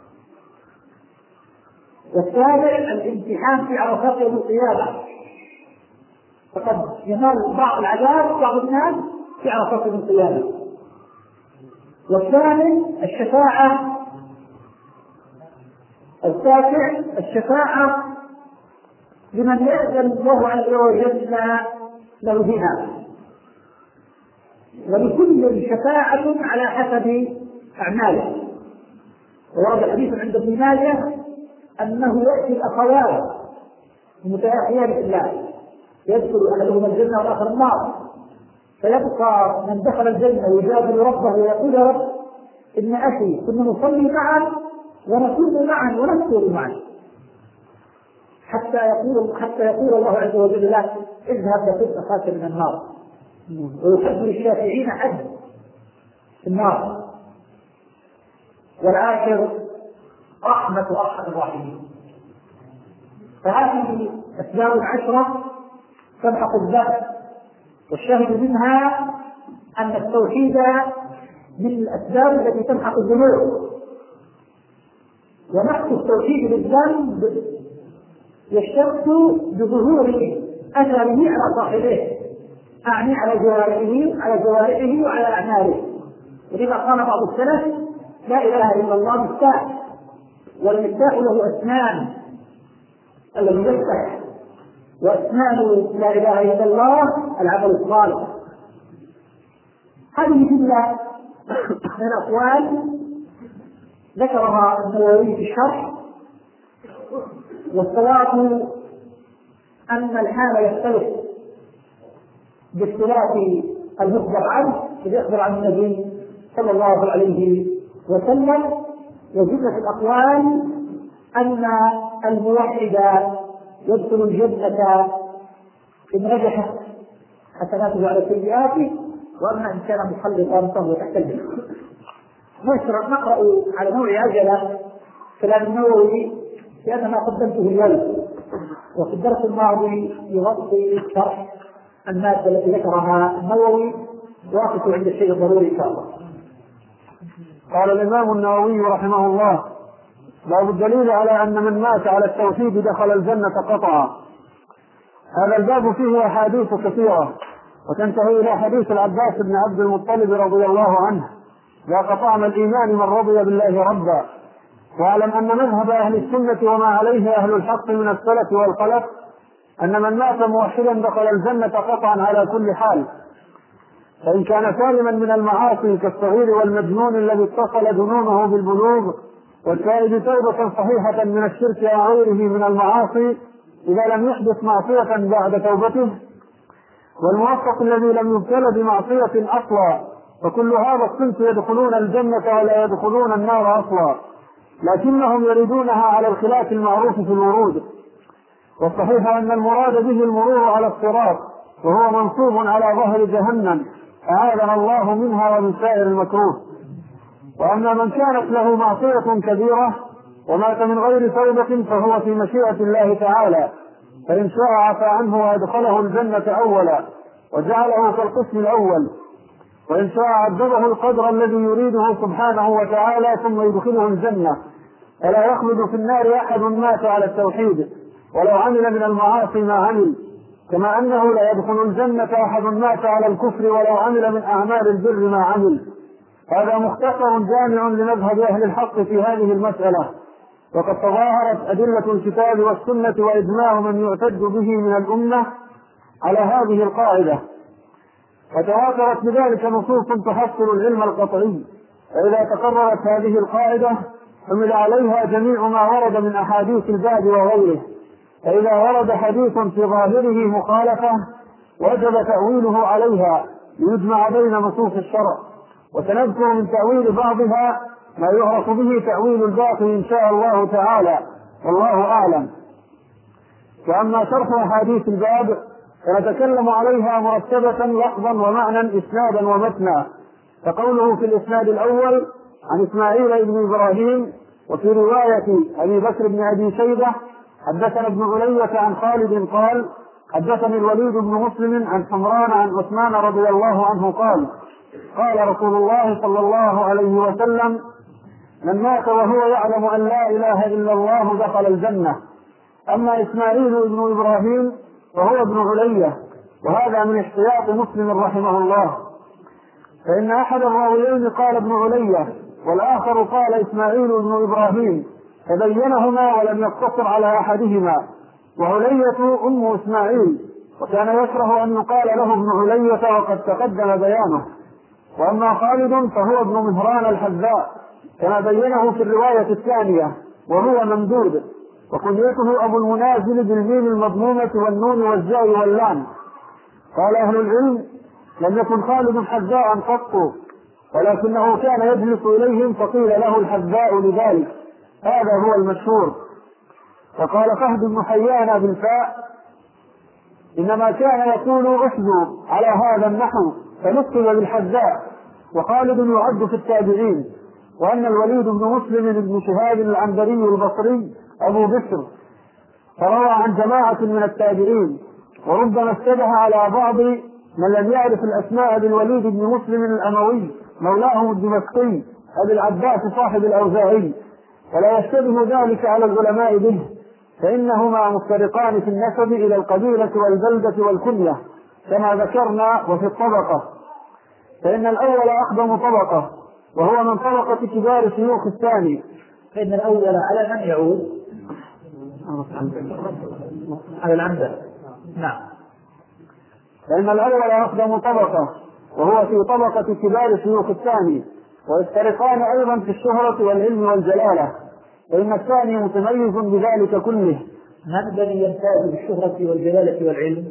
والسابع الامتحان في عرفات يوم القيامة، فقد ينال بعض العذاب بعض الناس في عرفات يوم القيامة. والثامن الشفاعة. التاسع الشفاعة لمن يأذن الله عز وجل له بها، ولكل شفاعة على حسب أعماله. وورد حديث عند ابن ماجه أنه يأتي الأخوات المتأخيان في الله، يدخل أحدهما الجنة والآخر النار، فيبقى من دخل الجنة يجادل ربه ويقول: يا رب إن أخي كنا نصلي معا ونصوم معا ونذكر معا، حتى يقول الله عز وجل له: اذهب فخذ أخاك من النار. ويحب للشافعين حد في النار. والآخر رحمة أرحم الراحمين. فهذه أسباب 10 تمحق الذنب. والشاهد منها أن التوحيد من الأسباب التي تمحق الذنوب. ونحو التوحيد للذنب يشترط بظهور أثره على صاحبه، أعني على جوارحه وعلى أعماله. ولذا قال بعض السلف: لا إله إلا الله مفتاح، والمفتاح له أسنان: الذي يفتح، وأسنان لا إله إلا الله العمل الصالح. هذه جملة من الأقوال ذكرها النووي في الشرح. والصواب أن الحال يختلف باختلاف المخبر عنه، إذ يخبر عن النبي صلى الله عليه وسلم. وجملة الأقوال أن الموحد يدخل الجنة إن رجحت حسناته على سيئاته، وأما إن كان مخلطا فهو تحت الجنة. نقرأ على نوع عجلة كلام النووي لأن ما قدمته اليوم، وفي الدرس الماضي يغطي شرح المادة التي ذكرها النووي، واقف عند الشيء الضروري إن شاء الله. قال الإمام النووي رحمه الله: باب الدليل على أن من مات على التوحيد دخل الجنة قطعا. هذا الباب فيه أحاديث كثيرة، وتنتهي إلى حديث العباس بن عبد المطلب رضي الله عنه: ذاق طعم الإيمان من رضي بالله ربا. واعلم أن مذهب أهل السنة وما عليه أهل الحق من السلف والخلف أن من مات موحدا دخل الجنة قطعا على كل حال، فإن كان سالما من المعاصي كالصغير والمجنون الذي اتصل جنونه بالبلوغ، والتائب توبة صحيحة من الشرك أو غيره من المعاصي إذا لم يحدث معصية بعد توبته، والموفق الذي لم يبتل بمعصية أصلا، فكل هذا الصنف يدخلون الجنة ولا يدخلون النار أصلا، لكنهم يريدونها على الخلاف المعروف في الورود. والصحيح أن المراد به المرور على الصراط، وهو منصوب على ظهر جهنم، أعاذنا الله منها ومن سائر المكروه. وأما من كانت له معصية كبيرة ومات من غير توبة فهو في مشيئة الله تعالى، فإن شاء عفى عنه وأدخله الجنة أولا وجعله كالقسم الأول، وإن شاء عذبه القدر الذي يريده سبحانه وتعالى ثم يدخله الجنة، فلا يخلد في النار أحد مات على التوحيد ولو عمل من المعاصي ما عمل، كما أنه لا يدخل الجنة أحد مات على الكفر ولو عمل من أعمال البر ما عمل. هذا مختصر جامع لمذهب أهل الحق في هذه المسألة، وقد تظاهرت أدلة الكتاب والسنة وإجماع من يعتد به من الأمة على هذه القاعدة، وتواترت بذلك نصوص تحصل العلم القطعي. فإذا تقررت هذه القاعدة حمل عليها جميع ما ورد من أحاديث الباب وغيره، فإذا ورد حديث في ظاهره مخالفة وجب تأويله عليها ليجمع بين نصوص الشرع، وسنذكر من تأويل بعضها ما يعرف به تأويل الباقي إن شاء الله تعالى، والله أعلم. وأما شرح أحاديث الباب فنتكلم عليها مرتبة لفظا ومعنى إسنادا ومتنا. فقوله في الإسناد الأول عن إسماعيل بن إبراهيم، وفي رواية أبي بكر بن أبي شيبة حدثنا ابن علية عن خالد قال: حدثني الوليد بن مسلم عن حمران عن عثمان رضي الله عنه قال: قال رسول الله صلى الله عليه وسلم: من مات وهو يعلم أن لا إله إلا الله دخل الجنة. أما إسماعيل بن إبراهيم وهو ابن علية، وهذا من احتياط مسلم رحمه الله، فإن أحد الراويين قال ابن علية والآخر قال إسماعيل بن إبراهيم، فبينهما ولم يقتصر على أحدهما. وعلية أم إسماعيل، وكان يكره أن يقال له ابن علية وقد تقدم بيانه. وأما خالد فهو ابن مهران الحذاء كما بينه في الرواية الثانية، وهو ممدود، وكنيته أبو المنازل بالميم المضمومة والنون والزاء واللام. قال أهل العلم: لم يكن خالد حذاء قط، ولكنه كان يجلس إليهم فقيل له الحذاء لذلك، هذا هو المشهور. وقال فهد بن حيان بالفاء: إنما كان يقول احذوا على هذا النحو فنكتب بالحذاء. وخالد يعد في التابعين. وأن الوليد بن مسلم بن شهاب العنبري البصري أبو بشر فروى عن جماعة من التابعين، وربما اشتبه على بعض من لم يعرف الأسماء بالوليد بن مسلم الأموي مولاهم الدمشقي أبي العباس صاحب الأوزاعي، ولا يشتبه ذلك على العلماء به، فإنهما مفترقان في النسب إلى القبيلة والبلدة والكنية كما ذكرنا. وفي الطبقة فإن الأول أقدم طبقة، وهو من طبقة كبار شيوخ الثاني. فإن الأول على من يعود؟ على العنبر. نعم. لأن الأول أقدم طبقة وهو في طبقة كبار شيوخ الثاني، ويفترقان أيضا في الشهرة والعلم والجلالة، فإن الثاني متميز بذلك كله. من الذي يمتاز بالشهرة والجلالة والعلم؟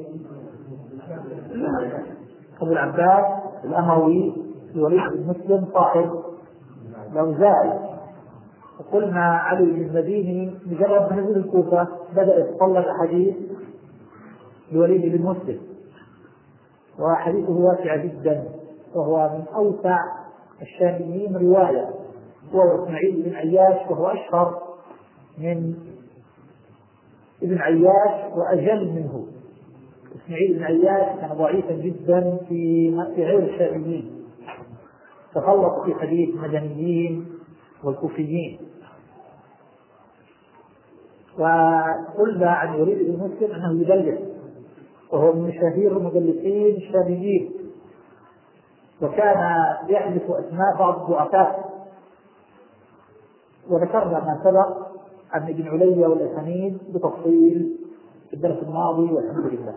أبو العباس الأموي الوليد بن مسلم صاحب الأوزاعي. وقلنا علي بن المديني مجرد ما نزل الكوفة بدأ يتطلب حديث الوليد بن مسلم، وحديثه واسع جدا، وهو من أوسع الشاميين رواية، هو إسماعيل بن عياش، وهو أشهر من ابن عياش وأجل منه. إسماعيل بن عياش كان ضعيفا جدا في غير الشاميين، تخلط في حديث المدنيين والكوفيين. وقلنا عن الوليد بن مسلم أنه يدلس، وهو من مشاهير المدلسين الشاميين، وكان يحدث أسماء بعض الضعفاء، وذكرنا ما سبق عن ابن علي والأسانيد بتفصيل في الدرس الماضي والحمد لله.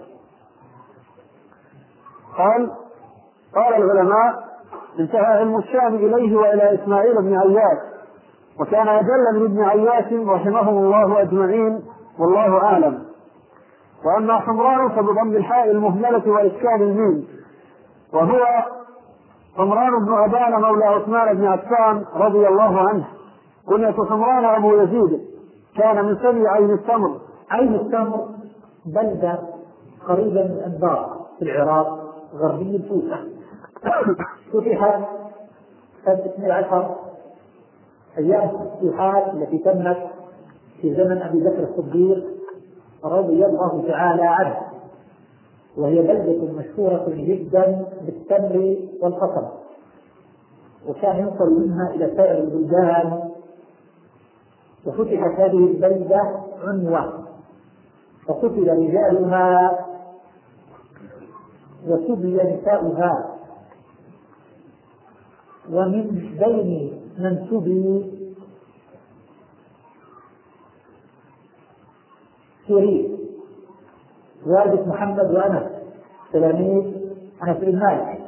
قال العلماء: انتهى علم الشام إليه وإلى إسماعيل بن عياش، وكان أجل من ابن عياش رحمهم الله أجمعين، والله أعلم. وأما حمران فبضم الحاء المهملة وإسكان الميم، وهو حمران بن أبان مولى عثمان بن عفان رضي الله عنه، كنية حمران أبو يزيد، كان من سبي عين التمر. عين التمر بلدة قريبة من أنبار في العراق غربي الكوفة، فتحت سنة 12 أيام الفتوحات التي تمت في زمن أبي بكر الصديق رضي الله تعالى عنه، وهي بلدة مشهورة جدا بالتمر والقصب، وكان ينقل منها إلى سائر البلدان. وفتحت هذه البلدة عنوة، فقتل رجالها وسبي نساؤها، ومن بين من سبي سيرين والد محمد وأنس تلاميذ أنس بن مالك.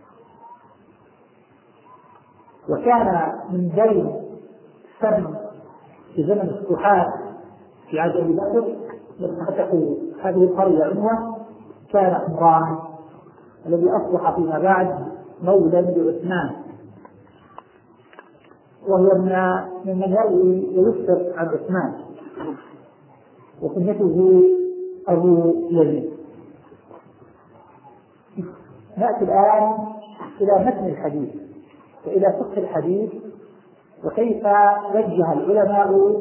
وكان من بين سبي في زمن الفتوحات في عهد أبي بكر لما فتحوا هذه القرية عنوة كان حمران الذي أصبح فيما بعد مولى لعثمان، وهو ممن يروي ويذكر عن عثمان، وكنيته أبو يزيد. نأتي الآن إلى متن الحديث وإلى فقه الحديث، وكيف وجه العلماء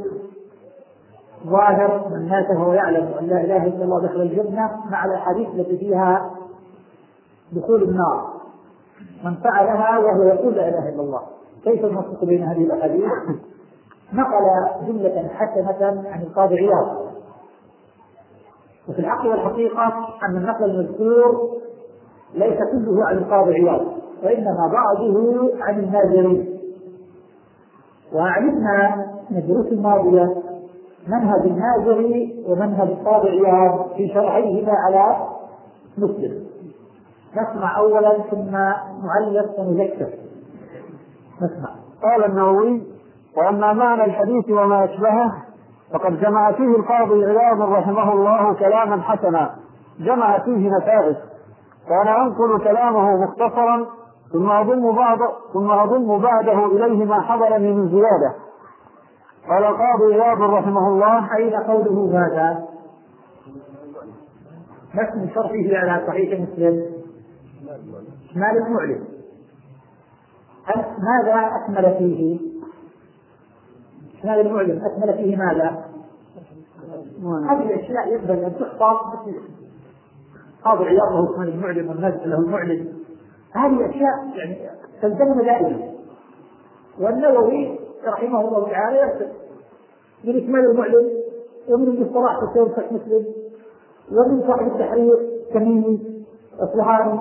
ظاهر من مات وهو يعلم أن لا إله إلا الله دخل الجنة مع الأحاديث التي فيها دخول النار من فعلها وهو يقول لا إله إلا الله. كيف نوفق بين هذه الأحاديث؟ نقل جملة حسنة عن القاضي عياض، وفي الحق والحقيقة أن النقل المذكور ليس كله عن القاضي عياض، وإنما بعضه عن المازري. وعرفنا من الدروس الماضية منهج المازري ومنهج القاضي عياض في شرحهما على مسلم. نسمع أولا ثم نعلق ونذكر. نسمع. قال النووي: وأما معنى الحديث وما يشبهه فقد جمع فيه القاضي عياض رحمه الله كلاما حسنا جمع فيه نفائس، وأنا أنقل كلامه مختصرا ثم أضم بعده إليه ما حضرني من زيادة. قال القاضي عياض رحمه الله: أين قوله هذا؟ نفس شرحه على صحيح مسلم مال المعلم. ماذا أكمل فيه؟ مال المعلم أكمل فيه ماذا؟ هذه الأشياء ينبغي أن تحفظ. قاضي عياض له اسم المعلم والناس له المعلم، هذه أشياء يعني تلزمنا دائما. والنووي رحمه الله تعالى يكتب من إكمال المعلم ومن الاصطلاح في صحيح مسلم ومن صاحب التحرير تميمي أصلحاني،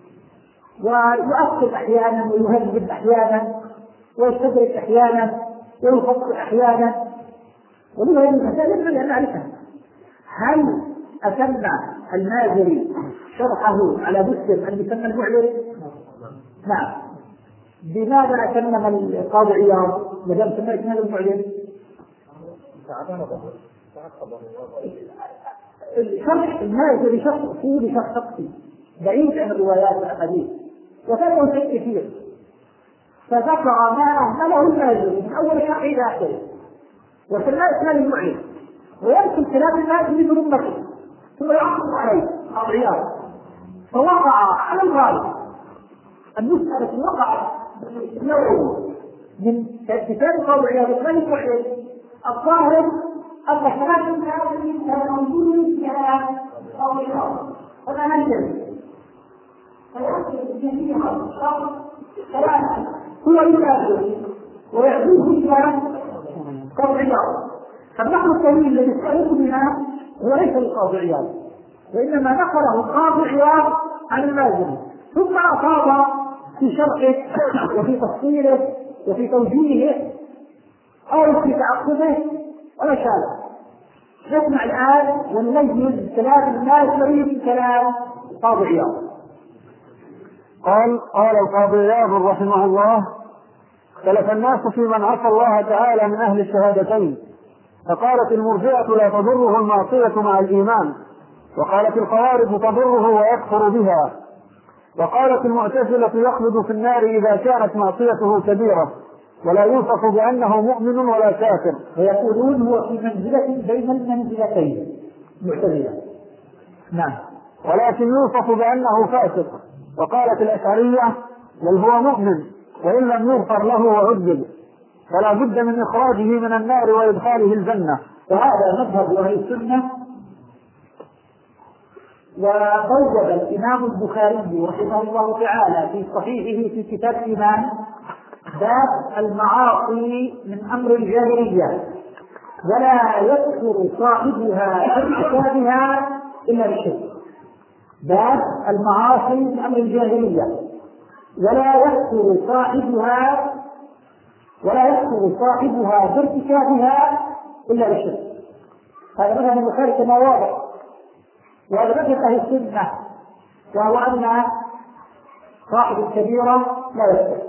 ويؤخر أحيانا ويهذب أحيانا ويستدرك أحيانا، والخط أحيانا. ولهذه المسألة ينبغي أن نعرفها. هل أتم المازري شرحه على مسلم أن يسمى المعلن؟ نعم. بماذا أتمم القاضي عياض مدام سميت هذا المعلن؟ شرح المازري شرح أصولي شرح شخصي بعيد عن الروايات والأحاديث، وفاته شيء كثير، فذكر ما أهمله المازري من أول شرح إلى آخره وسماه اسم المعلن، ويمكن كلام المازري بدون نقل ثم يعقب عليه العياض، فوقع على الغالب المسألة وقعت نوعه من كتاب القاضي عياض اسم المعلن. الظاهر أن كلام المازري كان موجود في القاضي عياض ولا ننجز فيأخذ جميعا ثلاثة هو المازري ويعطيه الكلام قاضي عياض. فالنحو الطويل الذي استعرض منها هو ليس للقاضي عياض، وإنما نقله القاضي عياض عن المازري، ثم أصاب في شرحه وفي تفصيله وفي توجيهه أو في تعقبه ولا شابه. نسمع الآن ونميز كلام المازري من كلام القاضي عياض. قال القاضي عياض رحمه الله: اختلف الناس في من عصى الله تعالى من أهل الشهادتين، فقالت المرجئة لا تضره المعصية مع الإيمان، وقالت الخوارج تضره ويكفر بها، وقالت المعتزلة يخلد في النار إذا كانت معصيته كبيرة ولا يوصف بأنه مؤمن ولا كافر، ويقولون هو في منزلة بين المنزلتين معتزلة. نعم. ولكن يوصف بأنه فاسق. وقالت الأشعرية بل هو مؤمن وإن لم يغفر له وعذب، فلا بد من إخراجه من النار وإدخاله الجنة. وهذا مذهب أهل السنة. وبوب الإمام البخاري رحمه الله تعالى في صحيحه في كتاب الإيمان باب المعاصي من أمر الجاهلية ولا يكفر صاحبها بارتكابها إلا بالشرك. باب المعاصي من أمر الجاهلية ولا يكفر صاحبها بارتكابها إلا بالشرك. هذا مذهب البخاري كما واضح، وهذا مذهب أهل السنة، وهو أن صاحب الكبيرة لا يكفر،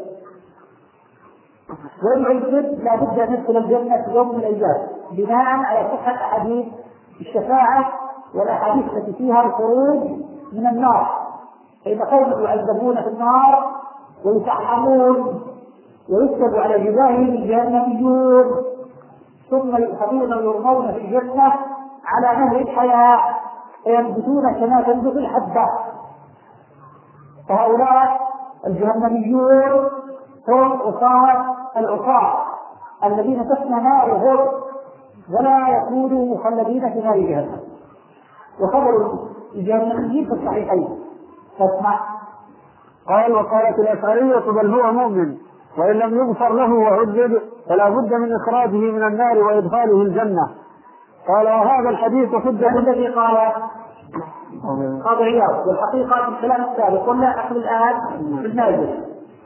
والعذب لا بد أن يدخل الجنة في يوم من الأيام بناء على صحة أحاديث الشفاعة والأحاديث التي فيها الخروج من النار، حين قوم يعذبون في النار ويتحمون ويكتب على جباههم الجهنميون ثم يؤخذون ويرمون في الجنة على نهر الحياة فينبتون كما تنبت الحبة. فهؤلاء الجهنميون هم العصاة الذين تفنى نارهم ولا يكونوا مخلدين في نار جهنم. وخبر الجهنميين في الصحيحين فاسمع. قال: وقالت الأشعرية بل هو مؤمن وإن لم يغفر له وعذب فلا بد من إخراجه من النار وإدخاله الجنة. قال: وهذا الحديث حجة. الذي قال قاضي عياض والحقيقة في الكلام السابق قلنا أخذ الآن في النازل.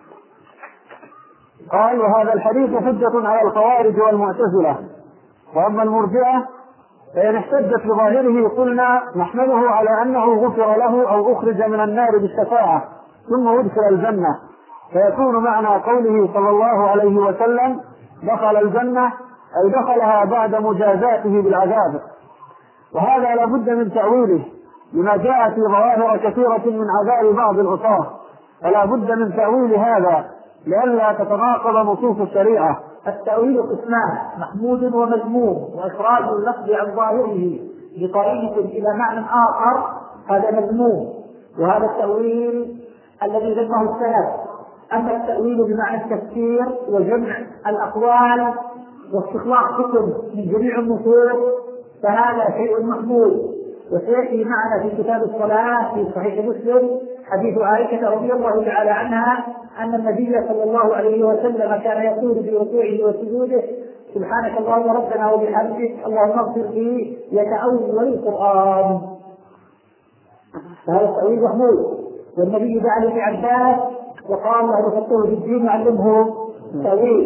قال: وهذا الحديث حجة على الخوارج والمعتزلة، وأما المرجئة فإن احتجت بظاهره قلنا نحمله على أنه غفر له أو أخرج من النار بالشفاعة ثم يدخل الجنة، فيكون معنى قوله صلى الله عليه وسلم دخل الجنة أي دخلها بعد مجازاته بالعذاب. وهذا لا بد من تأويله لما جاء في ظواهر كثيرة من عذاب بعض العصاة، فلا بد من تأويل هذا لئلا تتناقض نصوص الشريعة. التأويل قسمان: محمود ومذموم، وإخراج اللفظ عن ظاهره بطريق إلى معنى آخر هذا مذموم، وهذا التأويل الذي ذمه السلف. أما التأويل بمعنى التفسير وجمع الأقوال واستخلاص حكم من جميع النصوص فهذا شيء محمود. وسيأتي معنا في كتاب الصلاة في صحيح مسلم حديث عائشة رضي الله تعالى عنها أن النبي صلى الله عليه وسلم كان يقول في ركوعه وسجوده: سبحانك اللهم ربنا وبحمدك اللهم اغفر لي، يتأول القرآن. فهذا التأويل محمود. والنبي دعا لابن عباس وقال له: فقهه في الدين وعلمه تأويل.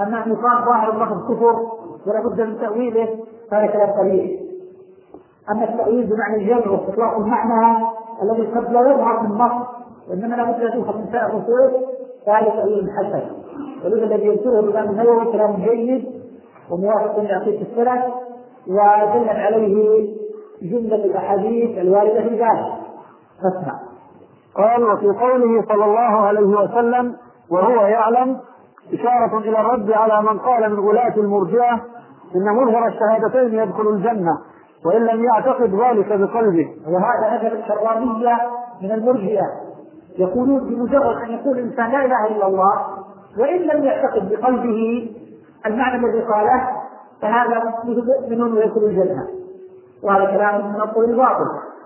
أما أن يقال ظاهر اللفظ كفر ولا بد من تأويله فهذا كلام قليل. أما التأويل بمعنى الجمع واستطلاق المعنى الذي قد لا يظهر من النص وإنما لا بد أن يؤخذ من سائر النصوص فهذا تأويل حسن، ولذا الذي يذكره الإمام النووي كلام جيد وموافق لعقيدة السلف ودلت عليه جملة الأحاديث الواردة في ذلك. فاسمع. قال: وفي قوله صلى الله عليه وسلم وهو يعلم إشارة إلى الرد على من قال من غلاة المرجئة إن مظهر الشهادتين يدخل الجنة وإن لم يعتقد ذلك بقلبه. وهذا مثل الشرانية من المرجئة، يقولون بمجرد أن يقول الإنسان لا إله إلا الله وإن لم يعتقد بقلبه المعنى الذي قاله فهذا مؤمن ويدخل الجنة، وهذا كلام من القول الباطل.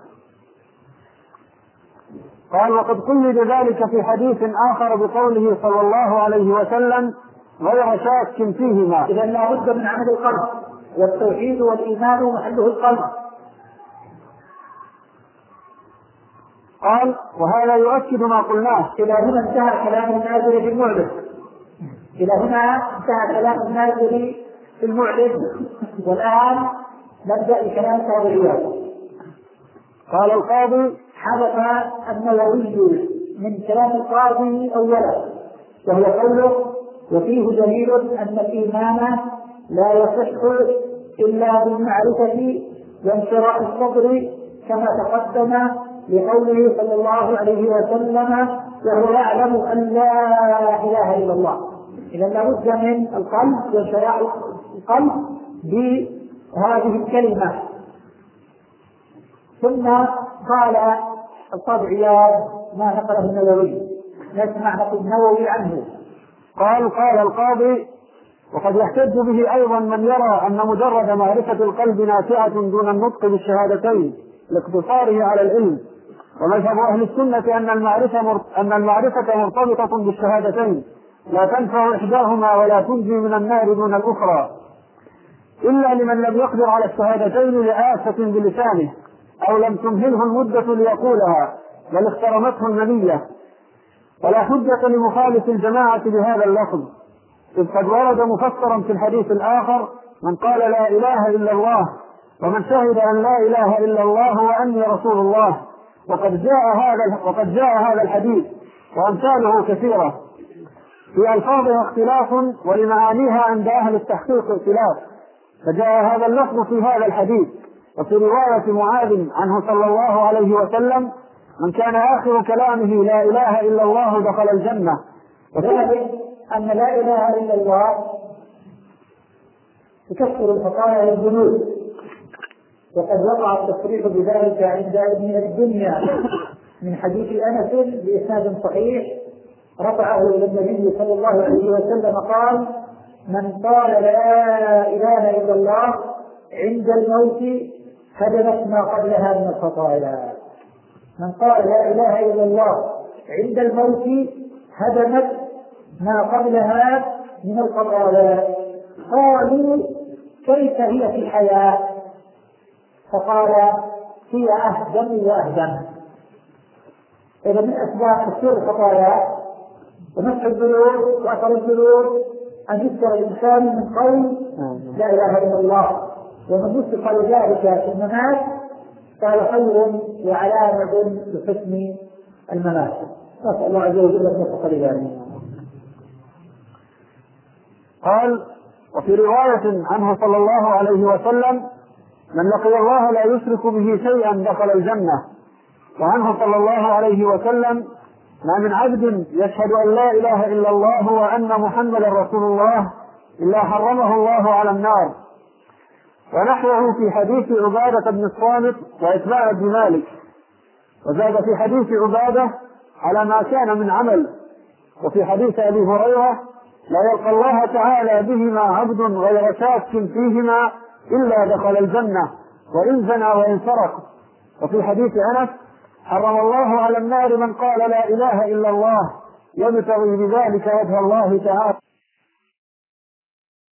قال: وقد قيد ذلك في حديث آخر بقوله صلى الله عليه وسلم غير شاك فيهما. إذا لا بد من عمل القلب، والتوحيد والإيمان محله القلب. قال: وهذا يؤكد ما قلناه. إلى هنا انتهى كلام النازل في المعلم. إلى هنا انتهى كلام النازل في المعلم، والآن نبدأ بكلام القاضي. قال القاضي: حدث النووي من كلام القاضي أولا، وهو قوله: وفيه دليل أن الإيمان لا يصح إلا بالمعرفة وانشراح الصدر كما تقدم لقوله صلى الله عليه وسلم وهو يعلم أن لا إله إلا الله. إذا لابد من القلب وانشراح القلب بهذه الكلمة. ثم قال القاضي عياض ما نقله النووي، نسمع نقل النووي عنه. قال القاضي: وقد يحتج به أيضا من يرى أن مجرد معرفة القلب نافعة دون النطق بالشهادتين لاقتصاره على العلم، ومذهب أهل السنة أن المعرفة مرتبطة بالشهادتين لا تنفع إحداهما ولا تنجي من النار دون الأخرى، إلا لمن لم يقدر على الشهادتين لآفة بلسانه أو لم تمهله المدة ليقولها بل اخترمته المنية. ولا حجة لمخالف الجماعة بهذا اللفظ، إذ قد ورد مفسرا في الحديث الآخر: من قال لا إله إلا الله ومن شهد أن لا إله إلا الله وأني رسول الله. وقد جاء هذا الحديث وأمثاله كثيرة في ألفاظها اختلاف ولمعانيها عند أهل التحقيق اختلاف، فجاء هذا اللفظ في هذا الحديث. وفي رواية معاذ عنه صلى الله عليه وسلم: من كان آخر كلامه لا إله إلا الله دخل الجنة. وذلك أن لا إله إلا الله تكفر الخطايا والذنوب، وقد وقع التصريح بذلك عند ابن الدنيا من حديث أنس بإسناد صحيح رفعه إلى النبي صلى الله عليه وسلم قال: من قال لا إله إلا الله عند الموت هدمت ما قبلها من الخطايا. من قال لا إله إلا الله عند الموت هدمت ما قبلها من الخطايا. قالوا: كيف هي في الحياة؟ فقال: هي أهدم وأهدم. إذا من أسباب تكفير الخطايا ومسح الذنوب وأثر الذنوب أن يذكر الإنسان من قول لا إله إلا الله، ومن وفق لذلك في الممات قال خير وعلامة لحسن الممات. نسأل الله عز وجل أن يوفق لذلك. قال: وفي رواية عنه صلى الله عليه وسلم: من لقي الله لا يشرك به شيئا دخل الجنة. وعنه صلى الله عليه وسلم: ما من عبد يشهد أن لا إله إلا الله وأن محمدا رسول الله إلا حرمه الله على النار. ونحوه في حديث عبادة بن الصامت وإتباع بن مالك. وزاد في حديث عبادة: على ما كان من عمل. وفي حديث أبي هريرة: لا يلقى الله تعالى بهما عبد غير شاك فيهما إلا دخل الجنة وإن زنى وإن سرق. وفي حديث أنس: حرم الله على النار من قال لا إله إلا الله يبتغي بذلك وجه الله تعالى.